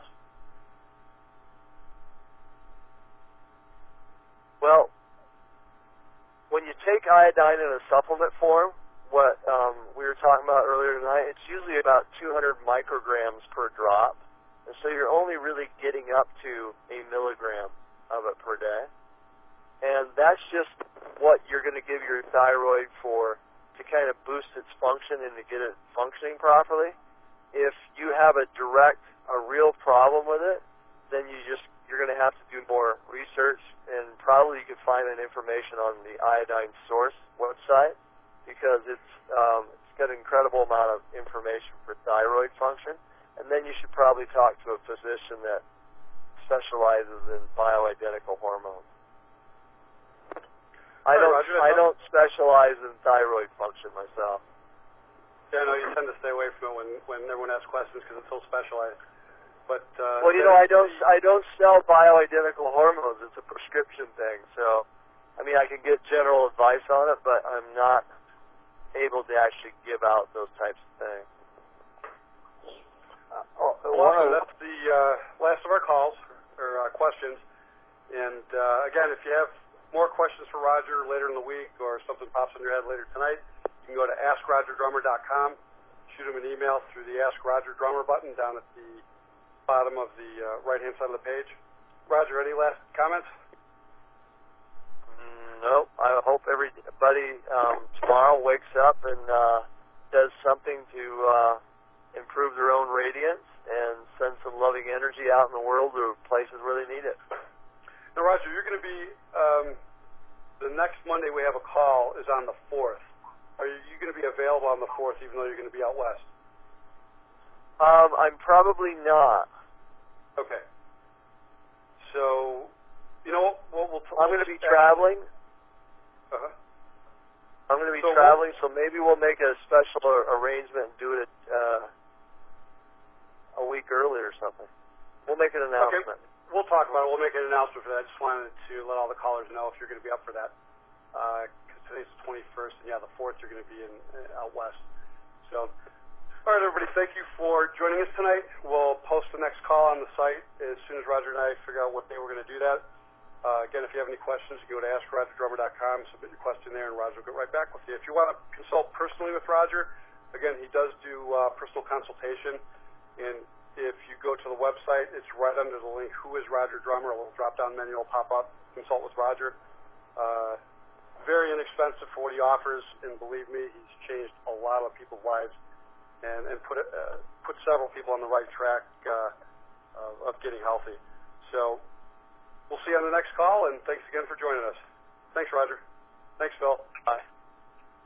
[SPEAKER 2] Well, when you take iodine in a supplement form, what we were talking about earlier tonight, it's usually about 200 micrograms per drop. And so you're only really getting up to a milligram of it per day. And that's just what you're going to give your thyroid for to kind of boost its function and to get it functioning properly. If you have a real problem with it, then you're going to have to do more research, and probably you can find that information on the Iodine Source website, because it's got an incredible amount of information for thyroid function. And then you should probably talk to a physician that specializes in bioidentical hormones. I don't specialize in thyroid function myself.
[SPEAKER 1] Yeah, I know you tend to stay away from it when everyone asks questions because it's so specialized. But
[SPEAKER 2] well, I don't sell bioidentical hormones. It's a prescription thing. So, I mean, I can get general advice on it, but I'm not able to actually give out those types of things.
[SPEAKER 1] That's the last of our calls or questions. And again, if you have more questions for Roger later in the week or something pops in your head later tonight, you can go to AskRogerDrummer.com, shoot him an email through the Ask Roger Drummer button down at the bottom of the right-hand side of the page. Roger, any last comments?
[SPEAKER 2] No. I hope everybody tomorrow wakes up and does something to improve their own radiance and send some loving energy out in the world to places where they need it.
[SPEAKER 1] Now, Roger, you're going to be, the next Monday we have a call is on the 4th. Are you going to be available on the 4th even though you're going to be out west?
[SPEAKER 2] I'm probably not.
[SPEAKER 1] Okay. So, you know what?
[SPEAKER 2] I'm going to be traveling.
[SPEAKER 1] Uh-huh.
[SPEAKER 2] I'm going to be traveling, so maybe we'll make a special arrangement and do it a week early or something. We'll make an announcement.
[SPEAKER 1] Okay. We'll talk about it. We'll make an announcement for that. I just wanted to let all the callers know if you're going to be up for that. Because today's the 21st, and the 4th you're going to be out west. So, all right, everybody, thank you for joining us tonight. We'll post the next call on the site as soon as Roger and I figure out what day we're going to do that. Again, if you have any questions, you go to AskRogerDrummer.com, submit your question there, and Roger will get right back with you. If you want to consult personally with Roger, again, he does do personal consultation, and if you go to the website, it's right under the link, Who is Roger Drummer? A little drop-down menu will pop up, consult with Roger. Very inexpensive for what he offers, and believe me, he's changed a lot of people's lives and put several people on the right track of getting healthy. So we'll see you on the next call, and thanks again for joining us. Thanks, Roger. Thanks, Phil.